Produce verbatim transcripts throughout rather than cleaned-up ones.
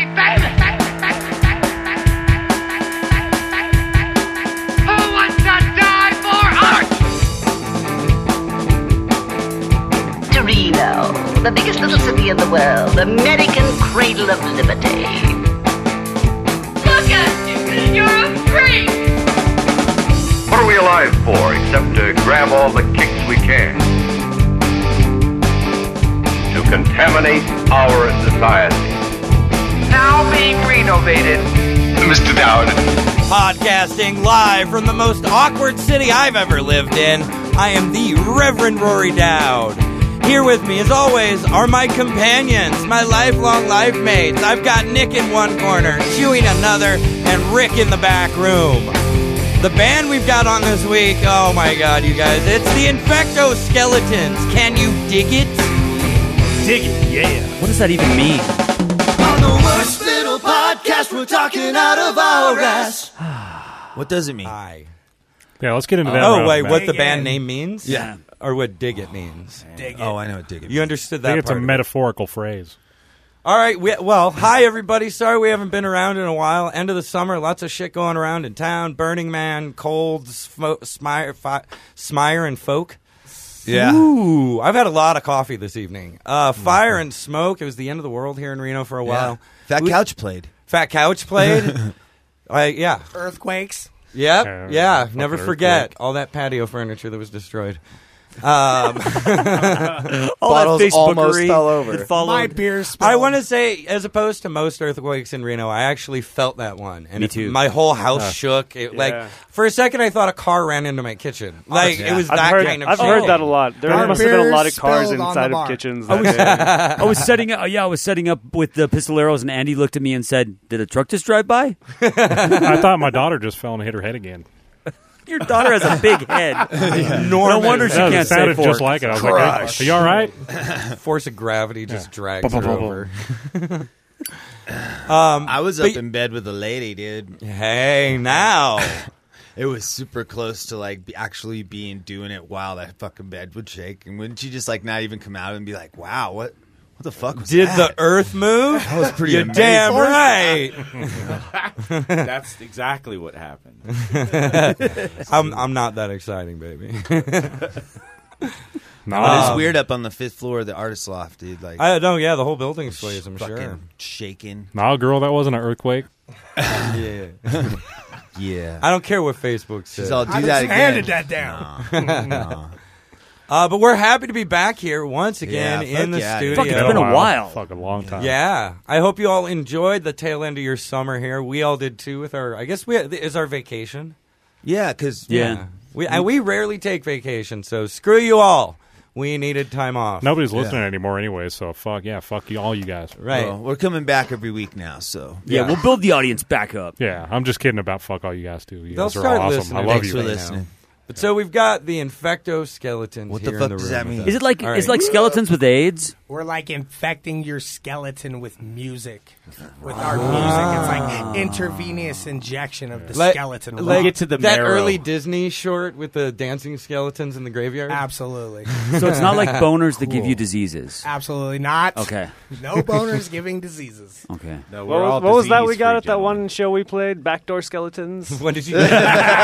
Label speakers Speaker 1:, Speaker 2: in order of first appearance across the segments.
Speaker 1: baby, baby. Who wants to die for art?
Speaker 2: Torino, the biggest little city in the world, American cradle of liberty.
Speaker 1: Look at you, you're a freak.
Speaker 3: What are we alive for except to grab all the kicks we can? To contaminate our society.
Speaker 1: Now being renovated.
Speaker 3: Mister Dowd.
Speaker 4: Podcasting live from the most awkward city I've ever lived in, I am the Reverend Rory Dowd. Here with me, as always, are my companions, my lifelong life mates. I've got Nick in one corner, Chewy in another, and Rick in the back room. The band we've got on this week, oh my god, you guys, it's the Infecto Skeletons. Can you dig it?
Speaker 5: Dig it, yeah.
Speaker 6: What does that even mean?
Speaker 7: On the worst little podcast, we're talking out of our ass.
Speaker 5: What does it mean?
Speaker 4: Aye.
Speaker 8: Yeah, let's get into that.
Speaker 4: Oh,
Speaker 8: round,
Speaker 4: wait,
Speaker 8: man.
Speaker 4: what the band name means?
Speaker 5: Yeah.
Speaker 4: Or what dig it means?
Speaker 5: Dig it. Oh, I know what dig it
Speaker 4: You understood
Speaker 8: I
Speaker 4: that
Speaker 8: think it's a
Speaker 4: part of it.
Speaker 8: metaphorical phrase.
Speaker 4: All right. We, well, hi, everybody. Sorry we haven't been around in a while. End of the summer. Lots of shit going around in town. Burning Man, Cold, Smo- Smire, Fi- Smire, and Folk.
Speaker 5: Yeah.
Speaker 4: Ooh. I've had a lot of coffee this evening. Uh, fire and smoke. It was the end of the world here in Reno for a while.
Speaker 5: Fat
Speaker 4: We-
Speaker 5: Couch played.
Speaker 4: Fat Couch played. I yeah.
Speaker 9: Earthquakes.
Speaker 4: Yep.
Speaker 8: Yeah,
Speaker 4: Yeah.
Speaker 8: fucking
Speaker 4: Never forget
Speaker 8: earthquake.
Speaker 4: all that patio furniture that was destroyed. Um,
Speaker 6: All
Speaker 7: Bottles
Speaker 6: that
Speaker 7: almost
Speaker 6: Facebookery
Speaker 7: fell over.
Speaker 6: that followed.
Speaker 9: My beer spilled.
Speaker 4: I want to say, as opposed to most earthquakes in Reno, I actually felt that one, and
Speaker 6: Me
Speaker 4: it-
Speaker 6: too.
Speaker 4: my whole house shook. It, Like
Speaker 10: Yeah.
Speaker 4: for a second, I thought a car ran into my kitchen. Like
Speaker 5: yeah.
Speaker 4: it was
Speaker 10: I've
Speaker 4: that
Speaker 10: heard,
Speaker 4: kind of.
Speaker 10: I've
Speaker 4: shit.
Speaker 10: heard that a lot. There
Speaker 9: Our
Speaker 10: must have been a lot of
Speaker 9: beer
Speaker 10: cars
Speaker 9: spilled on
Speaker 10: inside
Speaker 9: the
Speaker 10: of
Speaker 9: bar.
Speaker 10: kitchens
Speaker 6: I
Speaker 10: that
Speaker 6: was,
Speaker 10: day.
Speaker 6: I was setting up. Yeah, I was setting up with the pistoleros, and Andy looked at me and said, "Did a truck just drive by?"
Speaker 8: I thought my daughter just fell and hit her head again.
Speaker 6: Your daughter has a big head. No wonder she
Speaker 8: Yeah,
Speaker 6: can't
Speaker 8: it sounded
Speaker 6: say
Speaker 8: just
Speaker 6: fork.
Speaker 8: like it. I was like, hey, "Are you all right?"
Speaker 4: Force of gravity just drags
Speaker 8: Bum,
Speaker 4: her
Speaker 8: bum, bum,
Speaker 4: over. um,
Speaker 5: I was
Speaker 4: but-
Speaker 5: up in bed with a lady, dude.
Speaker 4: Hey, now.
Speaker 5: It was super close to like be actually being doing it while that fucking bed would shake. And wouldn't you just like not even come out and be like, "Wow, what, what the fuck was
Speaker 4: Did
Speaker 5: that?"
Speaker 4: the Earth move?
Speaker 5: That was pretty
Speaker 4: You're
Speaker 5: amazing.
Speaker 4: damn right.
Speaker 10: That's exactly what happened.
Speaker 4: I'm I'm not that exciting, baby.
Speaker 8: No,
Speaker 5: But it's
Speaker 4: Um,
Speaker 5: weird up on the fifth floor of the artist loft, dude. Like,
Speaker 4: I don't. Yeah, the whole building sways. I'm
Speaker 5: fucking
Speaker 4: sure.
Speaker 5: shaking.
Speaker 8: no, girl, that wasn't an earthquake.
Speaker 4: Yeah.
Speaker 5: Yeah.
Speaker 4: I don't care what Facebook says.
Speaker 5: She's all,
Speaker 9: I
Speaker 5: do
Speaker 9: just
Speaker 5: that again.
Speaker 9: handed that down.
Speaker 5: No, no.
Speaker 4: Uh, but we're happy to be back here once again
Speaker 5: Yeah, fuck
Speaker 4: in the
Speaker 5: yeah,
Speaker 4: studio.
Speaker 6: Fuck, it's been a while.
Speaker 8: Fucking long time.
Speaker 4: Yeah, I hope you all enjoyed the tail end of your summer here. We all did too. With our, I guess we is our vacation.
Speaker 5: Yeah, because
Speaker 6: Yeah.
Speaker 4: we and we rarely take vacation, so screw you all. We needed time off.
Speaker 8: Nobody's listening anymore anyway, so fuck yeah, fuck you, all you guys.
Speaker 4: Right.
Speaker 5: well, we're coming back every week now. So
Speaker 6: Yeah,
Speaker 4: Yeah.
Speaker 6: we'll build the audience back up.
Speaker 8: Yeah, I'm just kidding about fuck all you guys too. You
Speaker 4: They'll
Speaker 8: guys are
Speaker 4: start
Speaker 8: awesome.
Speaker 4: listening.
Speaker 8: I love
Speaker 5: thanks
Speaker 8: you.
Speaker 5: for
Speaker 4: Right now.
Speaker 5: listening.
Speaker 4: But so we've got the Infecto Skeletons.
Speaker 5: What the
Speaker 4: here
Speaker 5: fuck
Speaker 4: in the
Speaker 5: does
Speaker 4: room
Speaker 5: that
Speaker 4: with
Speaker 5: mean?
Speaker 4: us.
Speaker 6: Is it like
Speaker 4: All
Speaker 6: is
Speaker 4: right.
Speaker 6: like skeletons with AIDS?
Speaker 9: We're like infecting your skeleton with music. With our music. It's like intravenous injection of the
Speaker 4: Like-
Speaker 9: skeleton.
Speaker 4: like
Speaker 10: Get to the
Speaker 4: that
Speaker 10: marrow.
Speaker 4: early Disney short with the dancing skeletons in the graveyard?
Speaker 9: Absolutely.
Speaker 6: So it's not like boners that give you diseases.
Speaker 9: Absolutely not.
Speaker 6: Okay.
Speaker 9: No boners giving diseases.
Speaker 6: Okay.
Speaker 10: No,
Speaker 11: What
Speaker 10: we're all
Speaker 11: was, what was that we got
Speaker 10: disease-free
Speaker 11: at that
Speaker 10: gentlemen.
Speaker 11: one show we played? Backdoor Skeletons?
Speaker 4: What did you?
Speaker 6: I've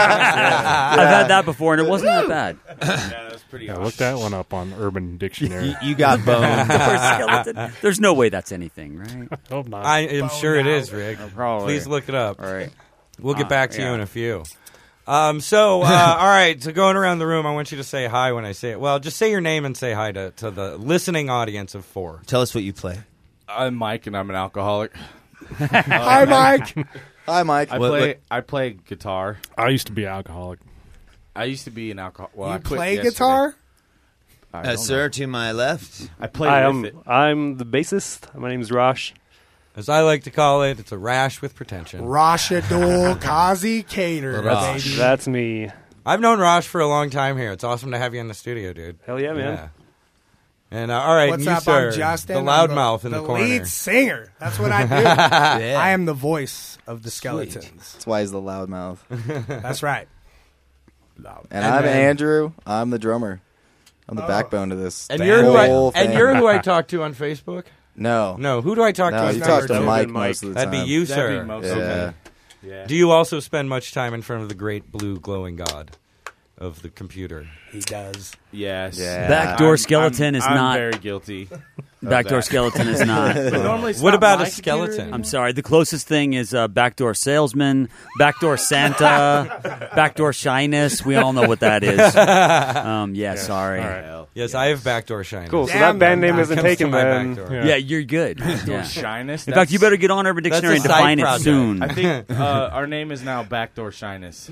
Speaker 6: had that before, and it wasn't that bad.
Speaker 10: Yeah, that's pretty
Speaker 8: Yeah,
Speaker 10: awesome.
Speaker 8: look that one up on Urban Dictionary.
Speaker 5: You, you got boned.
Speaker 6: Or skeleton. There's no way that's anything, right?
Speaker 8: I hope not.
Speaker 4: I am sure it is, Rick.
Speaker 6: Probably.
Speaker 4: Please look it up.
Speaker 6: All right.
Speaker 4: We'll get
Speaker 6: Uh,
Speaker 4: back to you
Speaker 6: yeah.
Speaker 4: in a few. Um, so, uh, all right. So, going around the room, I want you to say hi when I say it. Well, just say your name and say hi to, to the listening audience of four.
Speaker 5: Tell us what you play.
Speaker 10: I'm Mike, and I'm an alcoholic.
Speaker 9: Hi, Mike.
Speaker 7: Hi, Mike.
Speaker 10: I
Speaker 5: What-
Speaker 10: play.
Speaker 5: what-
Speaker 10: I play guitar.
Speaker 8: I used to be an alcoholic.
Speaker 10: I used to be an alcohol. Well, I
Speaker 9: You
Speaker 10: quit
Speaker 9: play
Speaker 10: yesterday.
Speaker 9: guitar?
Speaker 10: I
Speaker 5: Uh,
Speaker 10: don't
Speaker 5: sir,
Speaker 10: know.
Speaker 5: to my left.
Speaker 10: I play
Speaker 11: Hi,
Speaker 10: with
Speaker 11: I'm,
Speaker 10: it.
Speaker 11: I'm the bassist. My name's Rosh.
Speaker 4: As I like to call it, it's a rash with pretension.
Speaker 9: Rashidul Kazi Cater,
Speaker 5: Rosh.
Speaker 9: baby.
Speaker 11: That's me.
Speaker 4: I've known Rosh for a long time here. It's awesome to have you in the studio, dude.
Speaker 11: Hell yeah, man.
Speaker 4: Yeah. And uh, all right,
Speaker 9: What's
Speaker 4: and you,
Speaker 9: up?
Speaker 4: sir,
Speaker 9: I'm Justin.
Speaker 4: the
Speaker 9: I'm
Speaker 4: loudmouth in the,
Speaker 9: the
Speaker 4: corner.
Speaker 9: lead singer. That's what I do.
Speaker 5: Yeah.
Speaker 9: I am the voice of the skeletons.
Speaker 7: That's why he's the loudmouth.
Speaker 9: That's right.
Speaker 7: And,
Speaker 4: And
Speaker 7: I'm
Speaker 4: then-
Speaker 7: Andrew. I'm the drummer. I'm the backbone of this.
Speaker 4: And you're who I,
Speaker 7: whole
Speaker 4: and
Speaker 7: thing.
Speaker 4: you're who I talked to on Facebook.
Speaker 12: No.
Speaker 4: No. Who do I talk
Speaker 12: No,
Speaker 4: to?
Speaker 12: you
Speaker 4: as
Speaker 12: talk
Speaker 4: number
Speaker 12: to
Speaker 4: two?
Speaker 12: Mike most of the
Speaker 4: That'd
Speaker 12: time.
Speaker 4: be you,
Speaker 10: That'd
Speaker 4: sir.
Speaker 10: be most
Speaker 12: Yeah.
Speaker 10: of them. Yeah.
Speaker 4: Do you also spend much time in front of the great blue glowing god of the computer?
Speaker 9: He does.
Speaker 10: Yes.
Speaker 12: Yeah.
Speaker 6: Backdoor
Speaker 10: I'm-
Speaker 6: skeleton
Speaker 10: I'm-
Speaker 6: is
Speaker 10: I'm
Speaker 6: not.
Speaker 10: very guilty. of
Speaker 6: Backdoor
Speaker 10: that.
Speaker 6: skeleton is not.
Speaker 10: But normally it's
Speaker 4: What
Speaker 10: not
Speaker 4: about
Speaker 10: my
Speaker 4: a
Speaker 10: computer
Speaker 4: skeleton?
Speaker 10: anymore.
Speaker 6: I'm sorry. The closest thing is uh, backdoor salesman, backdoor Santa, backdoor shyness. We all know what that is. Um, yeah, sorry.
Speaker 8: All right.
Speaker 10: Hell,
Speaker 6: Yes.
Speaker 4: Yes, I have backdoor shyness.
Speaker 11: Cool. So
Speaker 9: Damn,
Speaker 11: that band
Speaker 9: man,
Speaker 11: name
Speaker 9: that
Speaker 11: isn't
Speaker 4: comes to
Speaker 11: taken
Speaker 4: my
Speaker 11: then.
Speaker 4: backdoor.
Speaker 8: Yeah.
Speaker 6: Yeah, you're good. Yeah.
Speaker 10: Shyness.
Speaker 6: In fact, you better get on Urban
Speaker 4: That's a
Speaker 6: Dictionary and
Speaker 4: side
Speaker 6: define it
Speaker 4: project.
Speaker 6: soon.
Speaker 10: I think uh, our name is now Backdoor Shyness.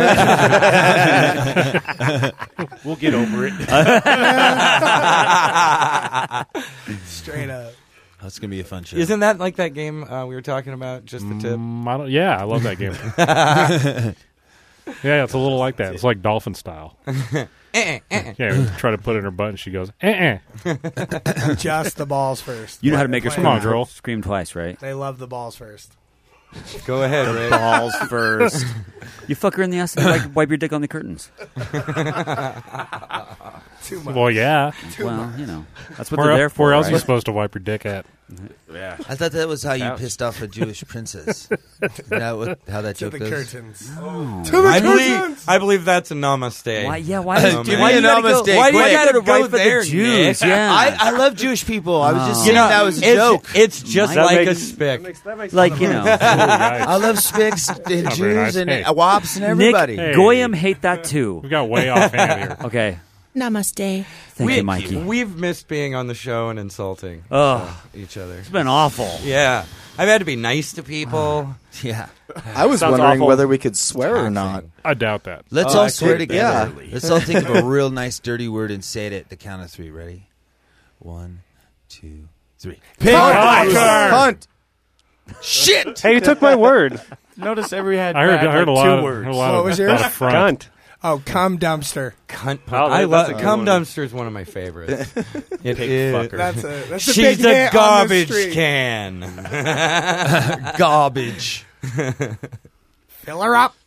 Speaker 10: We'll get over it.
Speaker 9: Straight up.
Speaker 5: That's gonna be a fun show.
Speaker 4: Isn't that like that game uh, we were talking about? Just the tip.
Speaker 8: Mm, I don't, yeah, I love that game. Yeah, it's a little like that. It's like dolphin style.
Speaker 4: Eh, eh.
Speaker 8: Yeah, we try to put it in her butt, and she goes, eh, eh.
Speaker 9: Just the balls first.
Speaker 6: You know how to make her
Speaker 9: Play
Speaker 6: scream,
Speaker 8: Come on, girl.
Speaker 6: scream twice, right?
Speaker 9: They love the balls first.
Speaker 4: Go ahead, Ray.
Speaker 6: Balls first. You fuck her in the ass and wipe, wipe your dick on the curtains.
Speaker 9: Too much.
Speaker 8: Well, yeah.
Speaker 6: Well, you know, that's what
Speaker 8: Where,
Speaker 6: they're there for.
Speaker 8: where else are you
Speaker 6: right?
Speaker 8: supposed to wipe your dick at?
Speaker 10: Yeah.
Speaker 5: I thought that was how you
Speaker 10: Ouch.
Speaker 5: pissed off a Jewish princess. Is that what, how that
Speaker 9: To
Speaker 5: joke
Speaker 9: the
Speaker 5: goes?
Speaker 9: curtains.
Speaker 4: I
Speaker 9: the
Speaker 4: believe,
Speaker 9: curtains!
Speaker 4: I believe that's a namaste.
Speaker 6: Why? Yeah. Why?
Speaker 4: Oh,
Speaker 6: do
Speaker 4: man.
Speaker 6: why you
Speaker 5: Give me
Speaker 6: gotta
Speaker 5: a
Speaker 6: go?
Speaker 5: namaste,
Speaker 6: Why do you
Speaker 5: quick.
Speaker 6: gotta
Speaker 4: Go
Speaker 6: right for
Speaker 4: there,
Speaker 6: the Jews?
Speaker 4: Nick.
Speaker 6: Yeah.
Speaker 5: I, I love Jewish people. I was just
Speaker 6: Oh.
Speaker 5: saying
Speaker 4: You know,
Speaker 5: that was a
Speaker 4: it's,
Speaker 5: joke.
Speaker 4: It's just
Speaker 6: That
Speaker 4: like
Speaker 11: makes-
Speaker 4: a spick.
Speaker 11: That makes, that makes
Speaker 6: like you know,
Speaker 5: I love Spics and
Speaker 8: Not very
Speaker 5: Jews
Speaker 8: nice.
Speaker 5: and
Speaker 8: Hey.
Speaker 5: uh, Wops and
Speaker 6: Nick
Speaker 5: everybody.
Speaker 8: Hey.
Speaker 6: Goyim hate that too.
Speaker 8: We got way off hand here.
Speaker 6: Okay.
Speaker 13: Namaste.
Speaker 6: Thank
Speaker 4: we,
Speaker 6: you, Mikey.
Speaker 4: We've missed being on the show and insulting
Speaker 6: Ugh.
Speaker 4: each other.
Speaker 6: It's been awful.
Speaker 4: Yeah. I've had to be nice to people.
Speaker 5: Yeah.
Speaker 12: I was
Speaker 11: Sounds
Speaker 12: wondering
Speaker 11: awful.
Speaker 12: whether we could swear or not.
Speaker 8: I doubt that.
Speaker 5: Let's
Speaker 10: Oh,
Speaker 5: all
Speaker 10: I
Speaker 5: swear
Speaker 10: could
Speaker 5: together.
Speaker 10: barely.
Speaker 5: Let's all think of a real nice dirty word and say it at the count of three. Ready? One, two, three.
Speaker 12: Hunt.
Speaker 5: Shit!
Speaker 11: Hey, you took my word.
Speaker 10: Notice every had
Speaker 8: I heard,
Speaker 10: had
Speaker 8: I heard
Speaker 10: like
Speaker 8: a lot
Speaker 10: two
Speaker 8: of,
Speaker 10: words.
Speaker 8: heard a lot
Speaker 9: What
Speaker 8: of,
Speaker 9: was
Speaker 8: a
Speaker 9: yours?
Speaker 8: lot of front.
Speaker 11: Cunt.
Speaker 9: Oh, cum dumpster.
Speaker 4: Cunt.
Speaker 11: Oh,
Speaker 4: I
Speaker 11: that's
Speaker 4: love
Speaker 11: a good
Speaker 4: cum
Speaker 11: one.
Speaker 4: dumpster is one of my favorites. It
Speaker 10: Pig
Speaker 4: is.
Speaker 10: fucker.
Speaker 9: That's a that's a
Speaker 4: She's
Speaker 9: big
Speaker 4: a
Speaker 9: hit on the
Speaker 4: garbage
Speaker 9: street.
Speaker 4: can.
Speaker 5: Garbage.
Speaker 9: Fill her up.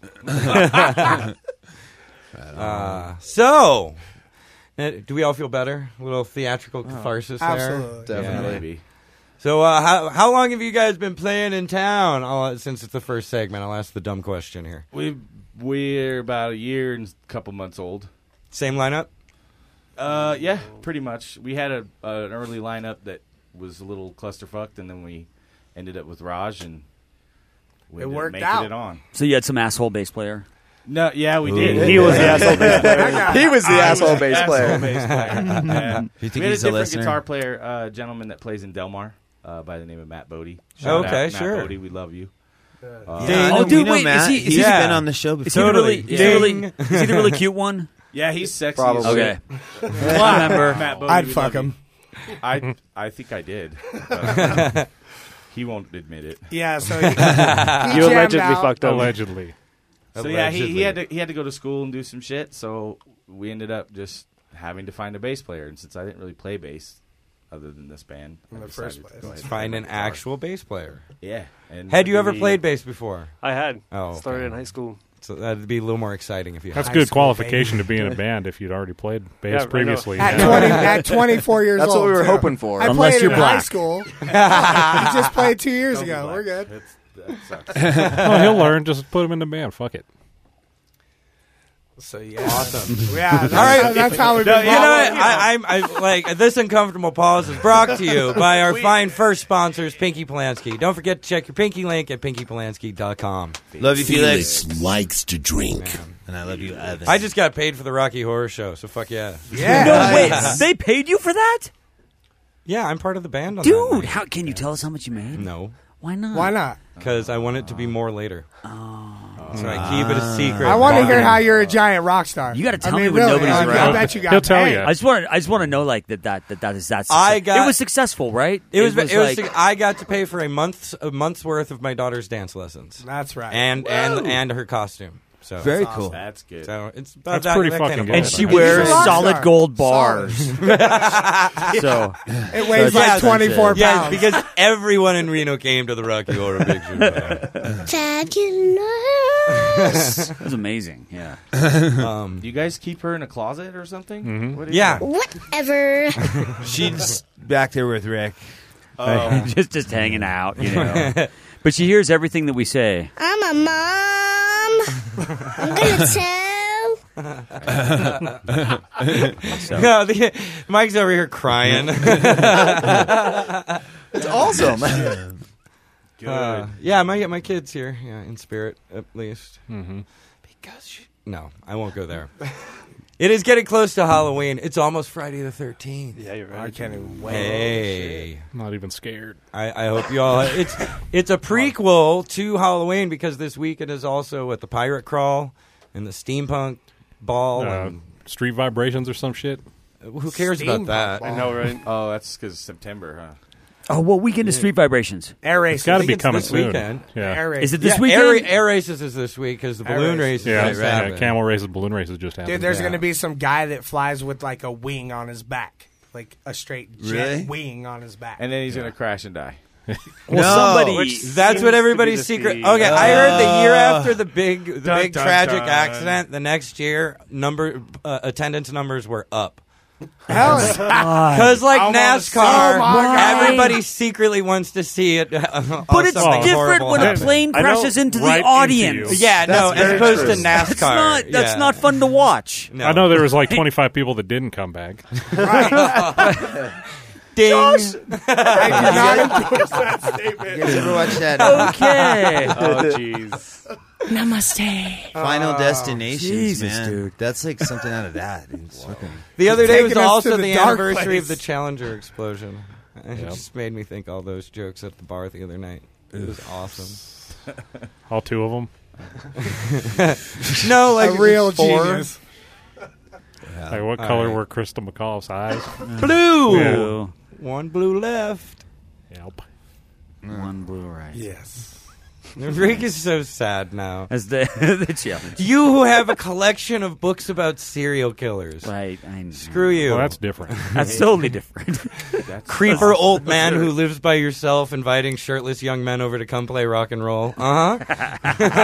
Speaker 4: uh, so, uh, do we all feel better? A little theatrical catharsis there.
Speaker 9: Absolutely.
Speaker 12: Definitely.
Speaker 10: Maybe.
Speaker 4: So, uh, how how long have you guys been playing in town? I'll, since it's the first segment, I'll ask the dumb question here.
Speaker 10: We we're about a year and a couple months old.
Speaker 4: Same lineup?
Speaker 10: Uh, yeah, pretty much. We had a uh, an early lineup that was a little clusterfucked, and then we ended up with Raj, and we
Speaker 9: It
Speaker 10: ended up
Speaker 9: worked
Speaker 10: making
Speaker 9: out.
Speaker 10: it on.
Speaker 6: So you had some asshole bass player.
Speaker 10: No, yeah, we did.
Speaker 11: He was the asshole bass player.
Speaker 12: He was the
Speaker 10: I
Speaker 12: asshole
Speaker 10: was
Speaker 12: bass
Speaker 10: asshole
Speaker 12: player.
Speaker 10: bass player. Yeah.
Speaker 5: Do you think
Speaker 10: we had
Speaker 5: he's
Speaker 10: a
Speaker 5: a
Speaker 10: different
Speaker 5: listener?
Speaker 10: guitar player, uh, gentleman that plays in Delmar, uh, by the name of Matt Bodie.
Speaker 4: Oh,
Speaker 10: Shout
Speaker 4: okay,
Speaker 10: out, Matt
Speaker 4: sure.
Speaker 10: Bodie, we love you. Uh,
Speaker 5: Yeah, I know-
Speaker 6: Oh, dude,
Speaker 5: we know
Speaker 6: wait, is
Speaker 5: Matt.
Speaker 6: he- is
Speaker 5: He's
Speaker 6: he-
Speaker 4: Yeah.
Speaker 5: been on the show before.
Speaker 6: Is he the
Speaker 4: Totally.
Speaker 6: really? Is he, really,
Speaker 4: Ding.
Speaker 6: is he the really cute one?
Speaker 10: yeah, he's sexy.
Speaker 12: Probably.
Speaker 10: as shit.
Speaker 6: Okay. I remember.
Speaker 10: Matt Bodie,
Speaker 9: I'd
Speaker 10: we
Speaker 9: fuck
Speaker 10: love
Speaker 9: him.
Speaker 10: you. I I think I did. But he won't admit it.
Speaker 9: Yeah, so he, he
Speaker 11: You
Speaker 9: jammed
Speaker 11: allegedly
Speaker 9: out.
Speaker 11: fucked up.
Speaker 8: Allegedly.
Speaker 10: So yeah, he, he
Speaker 4: Allegedly.
Speaker 10: had to he had to go to school and do some shit. So we ended up just having to find a bass player. And since I didn't really play bass other than this band,
Speaker 9: In
Speaker 10: I
Speaker 9: the
Speaker 10: decided
Speaker 9: first
Speaker 10: to
Speaker 9: place.
Speaker 10: go ahead and
Speaker 4: Find
Speaker 10: play
Speaker 4: an
Speaker 10: guitar.
Speaker 4: actual bass player.
Speaker 10: Yeah. And
Speaker 4: Had you ever
Speaker 10: we-
Speaker 4: played bass before?
Speaker 11: I had.
Speaker 4: Oh, okay.
Speaker 11: Started in high school.
Speaker 4: So that'd be a little more exciting if you
Speaker 8: That's
Speaker 4: had.
Speaker 8: good
Speaker 9: school,
Speaker 8: qualification to be in a band if you'd already played bass
Speaker 11: Yeah, I know.
Speaker 8: previously.
Speaker 9: At
Speaker 8: Yeah.
Speaker 9: twenty, at twenty-four years
Speaker 12: That's
Speaker 9: old.
Speaker 12: what we were
Speaker 9: too.
Speaker 12: hoping for.
Speaker 9: I
Speaker 6: Unless
Speaker 9: played
Speaker 6: you're
Speaker 9: in high
Speaker 6: black.
Speaker 9: school. He just played two years
Speaker 10: Don't be
Speaker 9: ago.
Speaker 10: black.
Speaker 9: We're good.
Speaker 10: That's, that sucks.
Speaker 8: Oh, he'll learn. Just put him in the band. Fuck it.
Speaker 9: So yeah,
Speaker 4: Awesome.
Speaker 9: yeah. That's,
Speaker 4: All right.
Speaker 9: that's how we've
Speaker 4: No,
Speaker 9: been.
Speaker 4: you know what?
Speaker 9: rolling.
Speaker 4: I, I'm I, like this uncomfortable pause is brought to you by our fine first sponsors, Pinky Polanski. Don't forget to check your Pinky link at pinky polanski dot com.
Speaker 5: Love you, Felix.
Speaker 14: Felix likes to drink.
Speaker 5: And I love you, Evan.
Speaker 4: I just got paid for the Rocky Horror Show, so fuck yeah.
Speaker 9: Yeah.
Speaker 6: No, wait. They paid you for that?
Speaker 4: Yeah, I'm part of the band on that
Speaker 6: Dude,
Speaker 4: night.
Speaker 6: how can you tell us how much you made?
Speaker 4: No,
Speaker 6: Why not?
Speaker 9: Why not?
Speaker 4: because I want it to be more later. Oh. So I keep it a secret.
Speaker 9: I want to hear
Speaker 4: Marketing.
Speaker 9: how you're a giant rock star.
Speaker 6: You gotta
Speaker 9: I
Speaker 6: tell
Speaker 9: mean,
Speaker 6: me when
Speaker 9: really,
Speaker 6: nobody's
Speaker 9: I, I
Speaker 6: around.
Speaker 9: bet you got
Speaker 8: He'll tell
Speaker 9: paid.
Speaker 8: you.
Speaker 6: I just want. I just want to know, like that. That that that is that. Success.
Speaker 4: I got-
Speaker 6: It was successful, right?
Speaker 4: It was. It was.
Speaker 6: like,
Speaker 4: I got to pay for a month's a month's worth of my daughter's dance lessons,
Speaker 9: That's right.
Speaker 4: and and and her costume. So
Speaker 5: Very cool.
Speaker 10: That's good.
Speaker 4: So it's
Speaker 8: That's
Speaker 4: that,
Speaker 8: pretty
Speaker 4: that
Speaker 8: fucking
Speaker 4: kind of
Speaker 8: good.
Speaker 6: and
Speaker 4: bullshit.
Speaker 6: she
Speaker 8: He's
Speaker 6: wears
Speaker 9: a rock
Speaker 6: solid
Speaker 9: star.
Speaker 6: gold bars. So
Speaker 9: it weighs
Speaker 6: So
Speaker 9: like
Speaker 6: yeah,
Speaker 9: twenty-four
Speaker 4: Yeah,
Speaker 9: pounds.
Speaker 4: because everyone in Reno came to the Rocky Horror Picture Show.
Speaker 13: Fabulous.
Speaker 6: it was amazing. Yeah.
Speaker 4: Um,
Speaker 10: Do you guys keep her in a closet or something?
Speaker 8: Mhm.
Speaker 10: What is
Speaker 4: yeah,
Speaker 13: Whatever.
Speaker 5: She's back there with Rick.
Speaker 10: Oh.
Speaker 6: just just hanging out, you know. But she hears everything that we say.
Speaker 13: I'm a mom. I'm gonna tell.
Speaker 6: So.
Speaker 4: No, the, Mike's over here crying.
Speaker 12: It's awesome.
Speaker 10: Good.
Speaker 4: Uh, yeah, my my kid's here. Yeah, in spirit at least.
Speaker 8: Mm-hmm.
Speaker 4: Because she, no, I won't go there. It is getting close to Halloween. It's almost Friday the thirteenth.
Speaker 9: Yeah, you're right. I can't even wait.
Speaker 4: Hey,
Speaker 8: I'm not even scared.
Speaker 4: I, I hope you all. It's it's a prequel to Halloween because this weekend is also with the Pirate Crawl and the Steampunk Ball.
Speaker 8: Uh,
Speaker 4: and
Speaker 8: Street Vibrations or some shit.
Speaker 4: who cares about that?
Speaker 10: I know, right? Oh, that's because September, huh?
Speaker 6: Oh, what weekend is Street Vibrations?
Speaker 9: Air
Speaker 8: It's
Speaker 9: races.
Speaker 8: got
Speaker 4: I
Speaker 8: to
Speaker 4: think
Speaker 8: be
Speaker 4: it's
Speaker 8: coming
Speaker 4: this
Speaker 8: soon.
Speaker 4: weekend.
Speaker 8: Yeah.
Speaker 9: Air
Speaker 6: Is
Speaker 9: races.
Speaker 6: it this
Speaker 4: Yeah,
Speaker 6: weekend?
Speaker 4: Air, air races is this week because the
Speaker 9: Air
Speaker 4: balloon
Speaker 9: races.
Speaker 4: races
Speaker 8: Yeah,
Speaker 4: just
Speaker 8: yeah,
Speaker 4: happened.
Speaker 8: camel races, balloon races just happened.
Speaker 9: Dude, there's
Speaker 4: Yeah.
Speaker 9: going to be some guy that flies with like a wing on his back. Like a straight jet
Speaker 12: Really?
Speaker 9: wing on his back.
Speaker 10: And then he's gonna crash and die.
Speaker 6: Well,
Speaker 12: No.
Speaker 6: somebody.
Speaker 4: That's
Speaker 11: Seems
Speaker 4: what
Speaker 11: to be
Speaker 4: everybody's
Speaker 11: the
Speaker 4: secret.
Speaker 11: theme.
Speaker 4: Okay, I heard the year
Speaker 12: Uh,
Speaker 4: after the big, the
Speaker 10: Dun,
Speaker 4: big
Speaker 10: dun,
Speaker 4: tragic
Speaker 10: dun.
Speaker 4: accident, the next year number uh, attendance numbers were up.
Speaker 9: Hell,
Speaker 4: Because like
Speaker 9: I wanna see-
Speaker 4: NASCAR,
Speaker 9: Oh, my God.
Speaker 4: everybody secretly wants to see it. Uh,
Speaker 6: But it's
Speaker 4: something
Speaker 6: different
Speaker 4: horrible
Speaker 6: when a
Speaker 4: happen.
Speaker 6: plane
Speaker 8: I know,
Speaker 6: crashes into
Speaker 8: right
Speaker 6: the
Speaker 8: into
Speaker 6: audience.
Speaker 8: you.
Speaker 4: Yeah, no, as
Speaker 12: very
Speaker 4: opposed
Speaker 12: true.
Speaker 4: to NASCAR.
Speaker 6: That's not. That's
Speaker 4: yeah.
Speaker 6: not fun to watch.
Speaker 4: No.
Speaker 8: I know there was like twenty-five people that didn't come back.
Speaker 4: Ding.
Speaker 9: I do not endorse that statement.
Speaker 12: You guys ever watch that uh,
Speaker 6: Okay.
Speaker 10: Oh, jeez.
Speaker 13: Namaste.
Speaker 12: Final Destinations,
Speaker 6: Jesus,
Speaker 12: man?
Speaker 6: dude.
Speaker 12: That's like something out of that. It's fucking-
Speaker 4: The other day was
Speaker 9: Taking us
Speaker 4: also
Speaker 9: to
Speaker 4: the,
Speaker 9: the dark
Speaker 4: anniversary of
Speaker 9: place.
Speaker 4: the Challenger explosion. It
Speaker 8: Yep.
Speaker 4: just made me think all those jokes at the bar the other night. It was awesome.
Speaker 8: All two of them.
Speaker 4: No, like
Speaker 9: A real
Speaker 4: four.
Speaker 9: genius.
Speaker 8: Like, what
Speaker 4: All
Speaker 8: color
Speaker 4: right.
Speaker 8: were Krista McCall's eyes?
Speaker 4: Blue.
Speaker 6: Blue.
Speaker 4: One blue left.
Speaker 8: Yep.
Speaker 6: One blue right.
Speaker 9: Yes.
Speaker 4: Rick is so sad now.
Speaker 6: As the the challenge.
Speaker 4: You who have a collection of books about serial killers.
Speaker 6: Right. I know.
Speaker 4: Screw you.
Speaker 8: Well, that's different.
Speaker 6: That's totally different.
Speaker 4: Creeper old man who lives by yourself inviting shirtless young men over to come play rock and roll. Uh huh.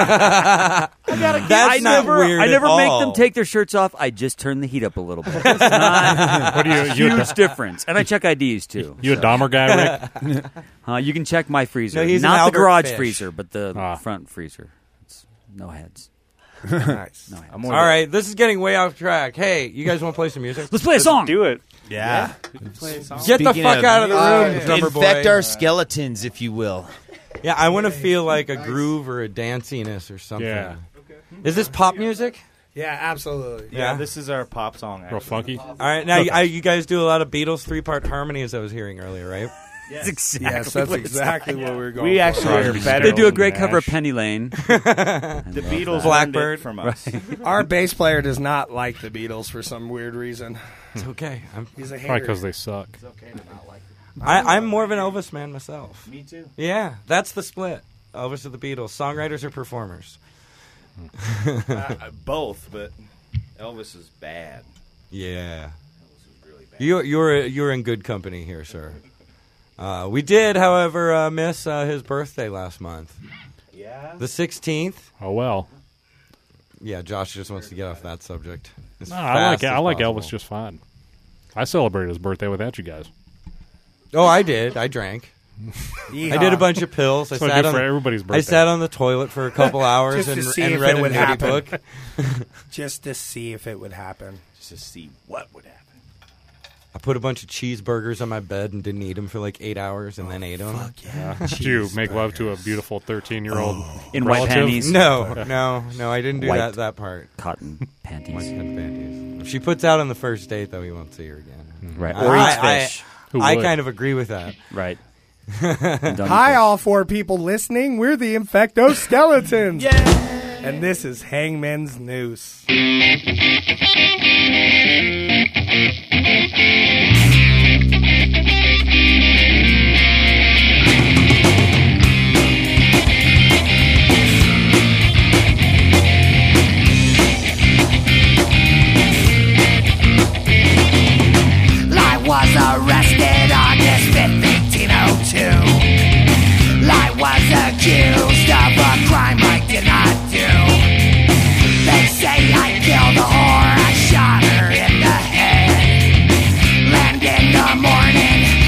Speaker 4: That's
Speaker 6: I
Speaker 4: not
Speaker 6: never,
Speaker 4: weird
Speaker 6: I never
Speaker 4: at
Speaker 6: make
Speaker 4: all.
Speaker 6: them take their shirts off. I just turn the heat up a little bit. It's not
Speaker 8: What do you?
Speaker 6: a
Speaker 8: You a,
Speaker 6: huge difference. And I check I Ds too.
Speaker 8: you a Dahmer guy, Rick?
Speaker 6: Uh, you can check my freezer.
Speaker 4: No, he's an
Speaker 6: not the
Speaker 4: Albert
Speaker 6: garage
Speaker 4: Fish.
Speaker 6: freezer, but the
Speaker 8: Ah.
Speaker 6: front freezer. It's no heads.
Speaker 9: Nice.
Speaker 6: No heads.
Speaker 10: I'm more
Speaker 4: All right, this is getting way off track. Hey, you guys want to play some music?
Speaker 6: Let's play a song.
Speaker 11: Do it.
Speaker 12: yeah.
Speaker 4: Get the
Speaker 12: Speaking
Speaker 4: fuck
Speaker 12: of-
Speaker 4: out of the room,
Speaker 12: Uh,
Speaker 4: drummer boy.
Speaker 12: infect our skeletons, if you will.
Speaker 4: Yeah, I want to feel like a groove or a danciness or something.
Speaker 8: Yeah.
Speaker 4: Is this pop music?
Speaker 9: Yeah, absolutely.
Speaker 10: Yeah, this is our pop song.
Speaker 8: Real
Speaker 10: Actually.
Speaker 8: funky.
Speaker 4: All right, now you, I, you guys do a lot of Beatles three-part harmony, as I was hearing earlier, right?
Speaker 6: That's exactly
Speaker 9: Yes, that's
Speaker 6: what it's
Speaker 9: exactly
Speaker 6: like.
Speaker 9: what we're going
Speaker 10: We
Speaker 9: for.
Speaker 10: actually are better.
Speaker 6: They do a
Speaker 10: than
Speaker 6: great cover of
Speaker 10: Nash.
Speaker 6: Penny Lane.
Speaker 10: The Beatles
Speaker 4: Blackbird.
Speaker 10: learned it from us.
Speaker 9: Our bass player does not like the Beatles for some weird reason.
Speaker 4: It's okay. I'm,
Speaker 9: He's a hater.
Speaker 8: Probably because they suck.
Speaker 4: I, I'm more of an Elvis man myself.
Speaker 10: Me too.
Speaker 4: Yeah, that's the split. Elvis or the Beatles, songwriters or performers?
Speaker 10: uh, both, but Elvis is bad.
Speaker 4: Yeah.
Speaker 10: Elvis is really bad.
Speaker 4: You, you're you're in good company here, sir. Uh, we did, however, uh, miss uh, his birthday last month,
Speaker 10: Yeah.
Speaker 4: the sixteenth.
Speaker 8: Oh well.
Speaker 4: Yeah, Josh just wants to get off that subject. as
Speaker 8: No, I like
Speaker 4: fast
Speaker 8: I
Speaker 4: as
Speaker 8: like
Speaker 4: possible.
Speaker 8: Elvis just fine. I celebrated his birthday without you guys.
Speaker 4: Oh, I did. I drank. I did a bunch of pills. I
Speaker 8: So I
Speaker 4: sat
Speaker 8: did
Speaker 4: on
Speaker 8: for everybody's birthday.
Speaker 4: I sat on the toilet for a couple hours
Speaker 9: Just to
Speaker 4: and,
Speaker 9: see
Speaker 4: and
Speaker 9: if
Speaker 4: read
Speaker 9: it
Speaker 4: a
Speaker 9: would
Speaker 4: nutty
Speaker 9: happen.
Speaker 4: book.
Speaker 9: Just to see if it would happen.
Speaker 10: Just to see what would happen.
Speaker 4: I put a bunch of cheeseburgers on my bed and didn't eat them for like eight hours and then ate them.
Speaker 8: Yeah. Did you make love to a beautiful thirteen-year-old
Speaker 6: In white
Speaker 8: relative?
Speaker 6: panties.
Speaker 4: No, no, no. I didn't do
Speaker 6: White
Speaker 4: that that part.
Speaker 6: Cotton
Speaker 4: White
Speaker 6: panties.
Speaker 4: head panties. If she puts out on the first date, though, we won't see her again.
Speaker 6: Right.
Speaker 4: I-
Speaker 6: Or eats
Speaker 4: I-
Speaker 6: fish.
Speaker 8: Who
Speaker 4: I
Speaker 8: would?
Speaker 4: kind of agree with that.
Speaker 6: Right.
Speaker 9: Hi, all four people listening. We're the Infecto Skeletons. Yeah. And this is Hangman's Noose.
Speaker 7: I was arrested August fifth, eighteen oh two. I was accused of a crime I did not do. They say I killed a whore, I shot her in the head. Land in the morning,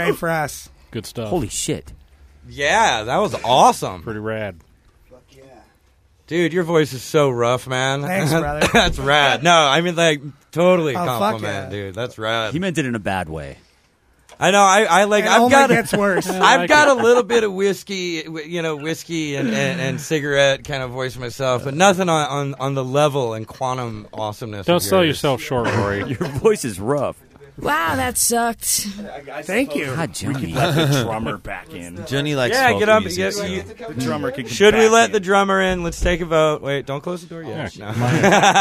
Speaker 9: great for us.
Speaker 8: Good stuff.
Speaker 6: Holy shit.
Speaker 4: Yeah, that was awesome.
Speaker 8: Pretty rad.
Speaker 4: Dude, your voice is so rough, man.
Speaker 9: Thanks, brother.
Speaker 4: That's rad. No, I mean, like, totally
Speaker 9: Oh, fuck
Speaker 4: compliment,
Speaker 9: yeah.
Speaker 4: dude. That's rad.
Speaker 6: He meant it in a bad way.
Speaker 4: I know. I, I like.
Speaker 9: It
Speaker 4: I've
Speaker 9: only
Speaker 4: got. A,
Speaker 9: gets worse.
Speaker 4: I've
Speaker 8: like
Speaker 4: got
Speaker 8: it.
Speaker 4: a little bit of whiskey, you know, whiskey and, and, and cigarette kind of voice myself, but nothing on, on, on the level and quantum awesomeness.
Speaker 8: Don't
Speaker 4: of
Speaker 8: sell
Speaker 4: yours.
Speaker 8: yourself short, Rory.
Speaker 6: Your voice is rough.
Speaker 13: Wow, that sucked.
Speaker 9: Thank you.
Speaker 6: God, Johnny.
Speaker 10: Let the drummer back in.
Speaker 5: Johnny likes
Speaker 4: Yeah,
Speaker 5: folk
Speaker 4: get up.
Speaker 5: music,
Speaker 4: Get,
Speaker 5: so-
Speaker 4: you,
Speaker 10: The drummer could. get
Speaker 4: should we
Speaker 10: back
Speaker 4: let
Speaker 10: in.
Speaker 4: the drummer in? Let's take a vote. Wait, don't close the door yet.
Speaker 8: Yeah,
Speaker 4: No.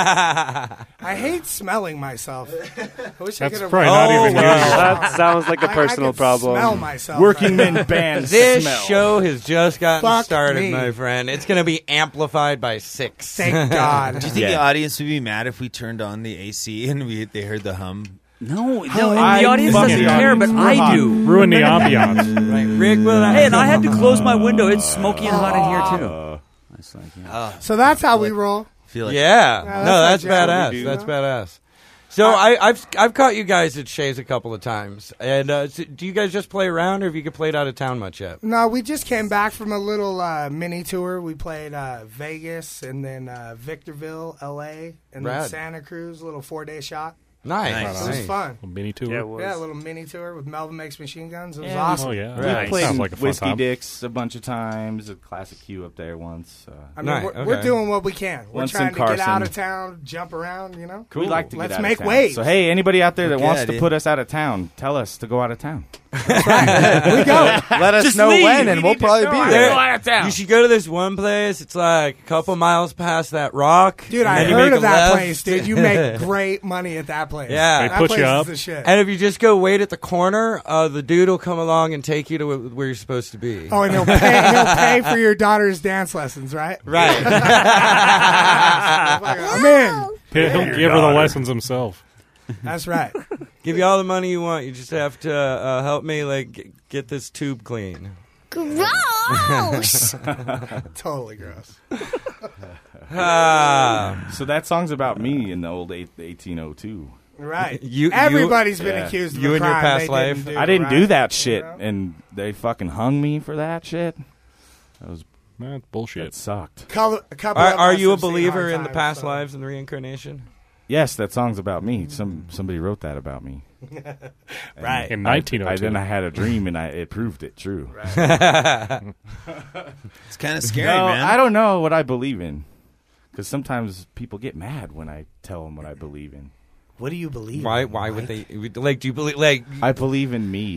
Speaker 9: I hate smelling myself. I wish I
Speaker 8: That's
Speaker 9: could have.
Speaker 8: probably not
Speaker 4: Oh,
Speaker 8: even
Speaker 4: wow.
Speaker 8: you.
Speaker 11: That sounds like a
Speaker 9: I- I
Speaker 11: personal
Speaker 9: could
Speaker 11: problem.
Speaker 9: Smell myself.
Speaker 10: Working men band
Speaker 4: This
Speaker 10: smell.
Speaker 4: show has just gotten
Speaker 9: Fuck
Speaker 4: started,
Speaker 9: me.
Speaker 4: my friend. It's going to be amplified by six.
Speaker 9: Thank God.
Speaker 5: Do you think
Speaker 10: Yeah.
Speaker 5: the audience would be mad if we turned on the A C and we they heard the hum?
Speaker 6: No, no,
Speaker 10: I
Speaker 6: the audience
Speaker 10: fucking
Speaker 6: doesn't care, but
Speaker 10: audience.
Speaker 6: I do.
Speaker 8: Ruin the ambiance.
Speaker 4: Right, Rick, will
Speaker 6: Hey, and I had to close my window. It's smoky and hot in here, too.
Speaker 10: Uh,
Speaker 6: It's like, yeah.
Speaker 9: So that's how we roll.
Speaker 5: Feel like
Speaker 4: Yeah,
Speaker 9: Yeah,
Speaker 4: no,
Speaker 9: that's
Speaker 4: that's
Speaker 9: like
Speaker 4: badass.
Speaker 9: Jam.
Speaker 4: That's badass. So I, I've I've caught you guys at Shays a couple of times, and uh, so do you guys just play around, or have you played out of town much yet?
Speaker 9: No, we just came back from a little uh, mini tour. We played uh, Vegas and then uh, Victorville, L A, and then
Speaker 4: Rad.
Speaker 9: Santa Cruz, a little four day shot.
Speaker 4: Nice,
Speaker 5: Nice.
Speaker 9: It was fun.
Speaker 8: A mini tour.
Speaker 11: Yeah, it was.
Speaker 9: Yeah, a little mini tour with Melvin Makes Machine Guns. It was
Speaker 10: Yeah.
Speaker 9: awesome.
Speaker 8: Oh, yeah.
Speaker 10: We
Speaker 8: Right.
Speaker 10: played
Speaker 8: Sounds
Speaker 10: in
Speaker 8: like a fun
Speaker 10: Whiskey
Speaker 8: time.
Speaker 10: Dicks a bunch of times. A classic Q up there once. Uh,
Speaker 9: I mean,
Speaker 4: Nice,
Speaker 9: we're,
Speaker 4: okay.
Speaker 9: we're doing what we can. We're
Speaker 10: Once in
Speaker 9: trying to get out
Speaker 10: Carson.
Speaker 9: of town, jump around, you know?
Speaker 10: We like to
Speaker 9: Let's
Speaker 10: get out
Speaker 9: make
Speaker 10: of town.
Speaker 9: waves.
Speaker 10: So hey, anybody out there that
Speaker 5: Fuck
Speaker 10: wants
Speaker 5: yeah,
Speaker 10: to
Speaker 5: dude.
Speaker 10: put us out of town, tell us to go out of town.
Speaker 9: we go.
Speaker 10: Let us
Speaker 6: Just
Speaker 10: know
Speaker 6: leave.
Speaker 10: when,
Speaker 6: We
Speaker 10: and we'll
Speaker 6: need to
Speaker 10: probably
Speaker 6: know
Speaker 10: be
Speaker 6: how to
Speaker 10: there.
Speaker 6: go out of town.
Speaker 4: You should go to this one place. It's like a couple miles past that rock.
Speaker 9: Dude,
Speaker 4: and
Speaker 9: I
Speaker 4: then you
Speaker 9: heard
Speaker 4: make
Speaker 9: of
Speaker 4: a
Speaker 9: that
Speaker 4: left.
Speaker 9: place, dude. You make great money at that place.
Speaker 4: Yeah. They
Speaker 9: that
Speaker 8: put
Speaker 9: place
Speaker 8: you
Speaker 9: is
Speaker 8: up.
Speaker 9: the shit.
Speaker 4: And if you just go wait at the corner, uh, the dude will come along and take you to wh- where you're supposed to be.
Speaker 9: Oh, and he'll pay, he'll pay for your daughter's dance lessons, right?
Speaker 4: Right.
Speaker 9: I'm in.
Speaker 8: He'll he'll give her the lessons himself.
Speaker 9: That's right.
Speaker 4: Give you all the money you want. You just have to uh, help me like g- get this tube clean.
Speaker 13: Gross.
Speaker 9: Totally gross.
Speaker 4: Ah.
Speaker 10: So that song's about me in the old eight, eighteen oh two.
Speaker 9: Right.
Speaker 4: You- you-
Speaker 9: Everybody's been
Speaker 10: Yeah.
Speaker 9: accused of
Speaker 4: You
Speaker 9: a
Speaker 4: in your
Speaker 9: crime
Speaker 4: past
Speaker 9: they
Speaker 4: life?
Speaker 9: Didn't do,
Speaker 10: I didn't
Speaker 9: right?
Speaker 10: do that shit,
Speaker 9: Yeah.
Speaker 10: and they fucking hung me for that shit. That was
Speaker 8: That's bullshit.
Speaker 10: that sucked.
Speaker 9: Couple, a couple
Speaker 4: Are,
Speaker 9: of
Speaker 4: are
Speaker 9: us
Speaker 4: you a
Speaker 9: have seen
Speaker 4: believer
Speaker 9: hard
Speaker 4: in the
Speaker 9: times,
Speaker 4: past
Speaker 9: so.
Speaker 4: lives and the reincarnation?
Speaker 10: Yes, that song's about me. Some somebody wrote that about me.
Speaker 9: Right.
Speaker 8: In
Speaker 10: I,
Speaker 8: nineteen oh
Speaker 10: I
Speaker 8: two.
Speaker 10: then I had a dream, and I it proved it true.
Speaker 5: it's kind of scary,
Speaker 10: no,
Speaker 5: man.
Speaker 10: I don't know what I believe in, because sometimes people get mad when I tell them what I believe in.
Speaker 9: What do you believe?
Speaker 4: Why?
Speaker 9: in,
Speaker 4: Why would
Speaker 9: Mike?
Speaker 4: they? Like, do you believe? Like,
Speaker 10: I believe in me.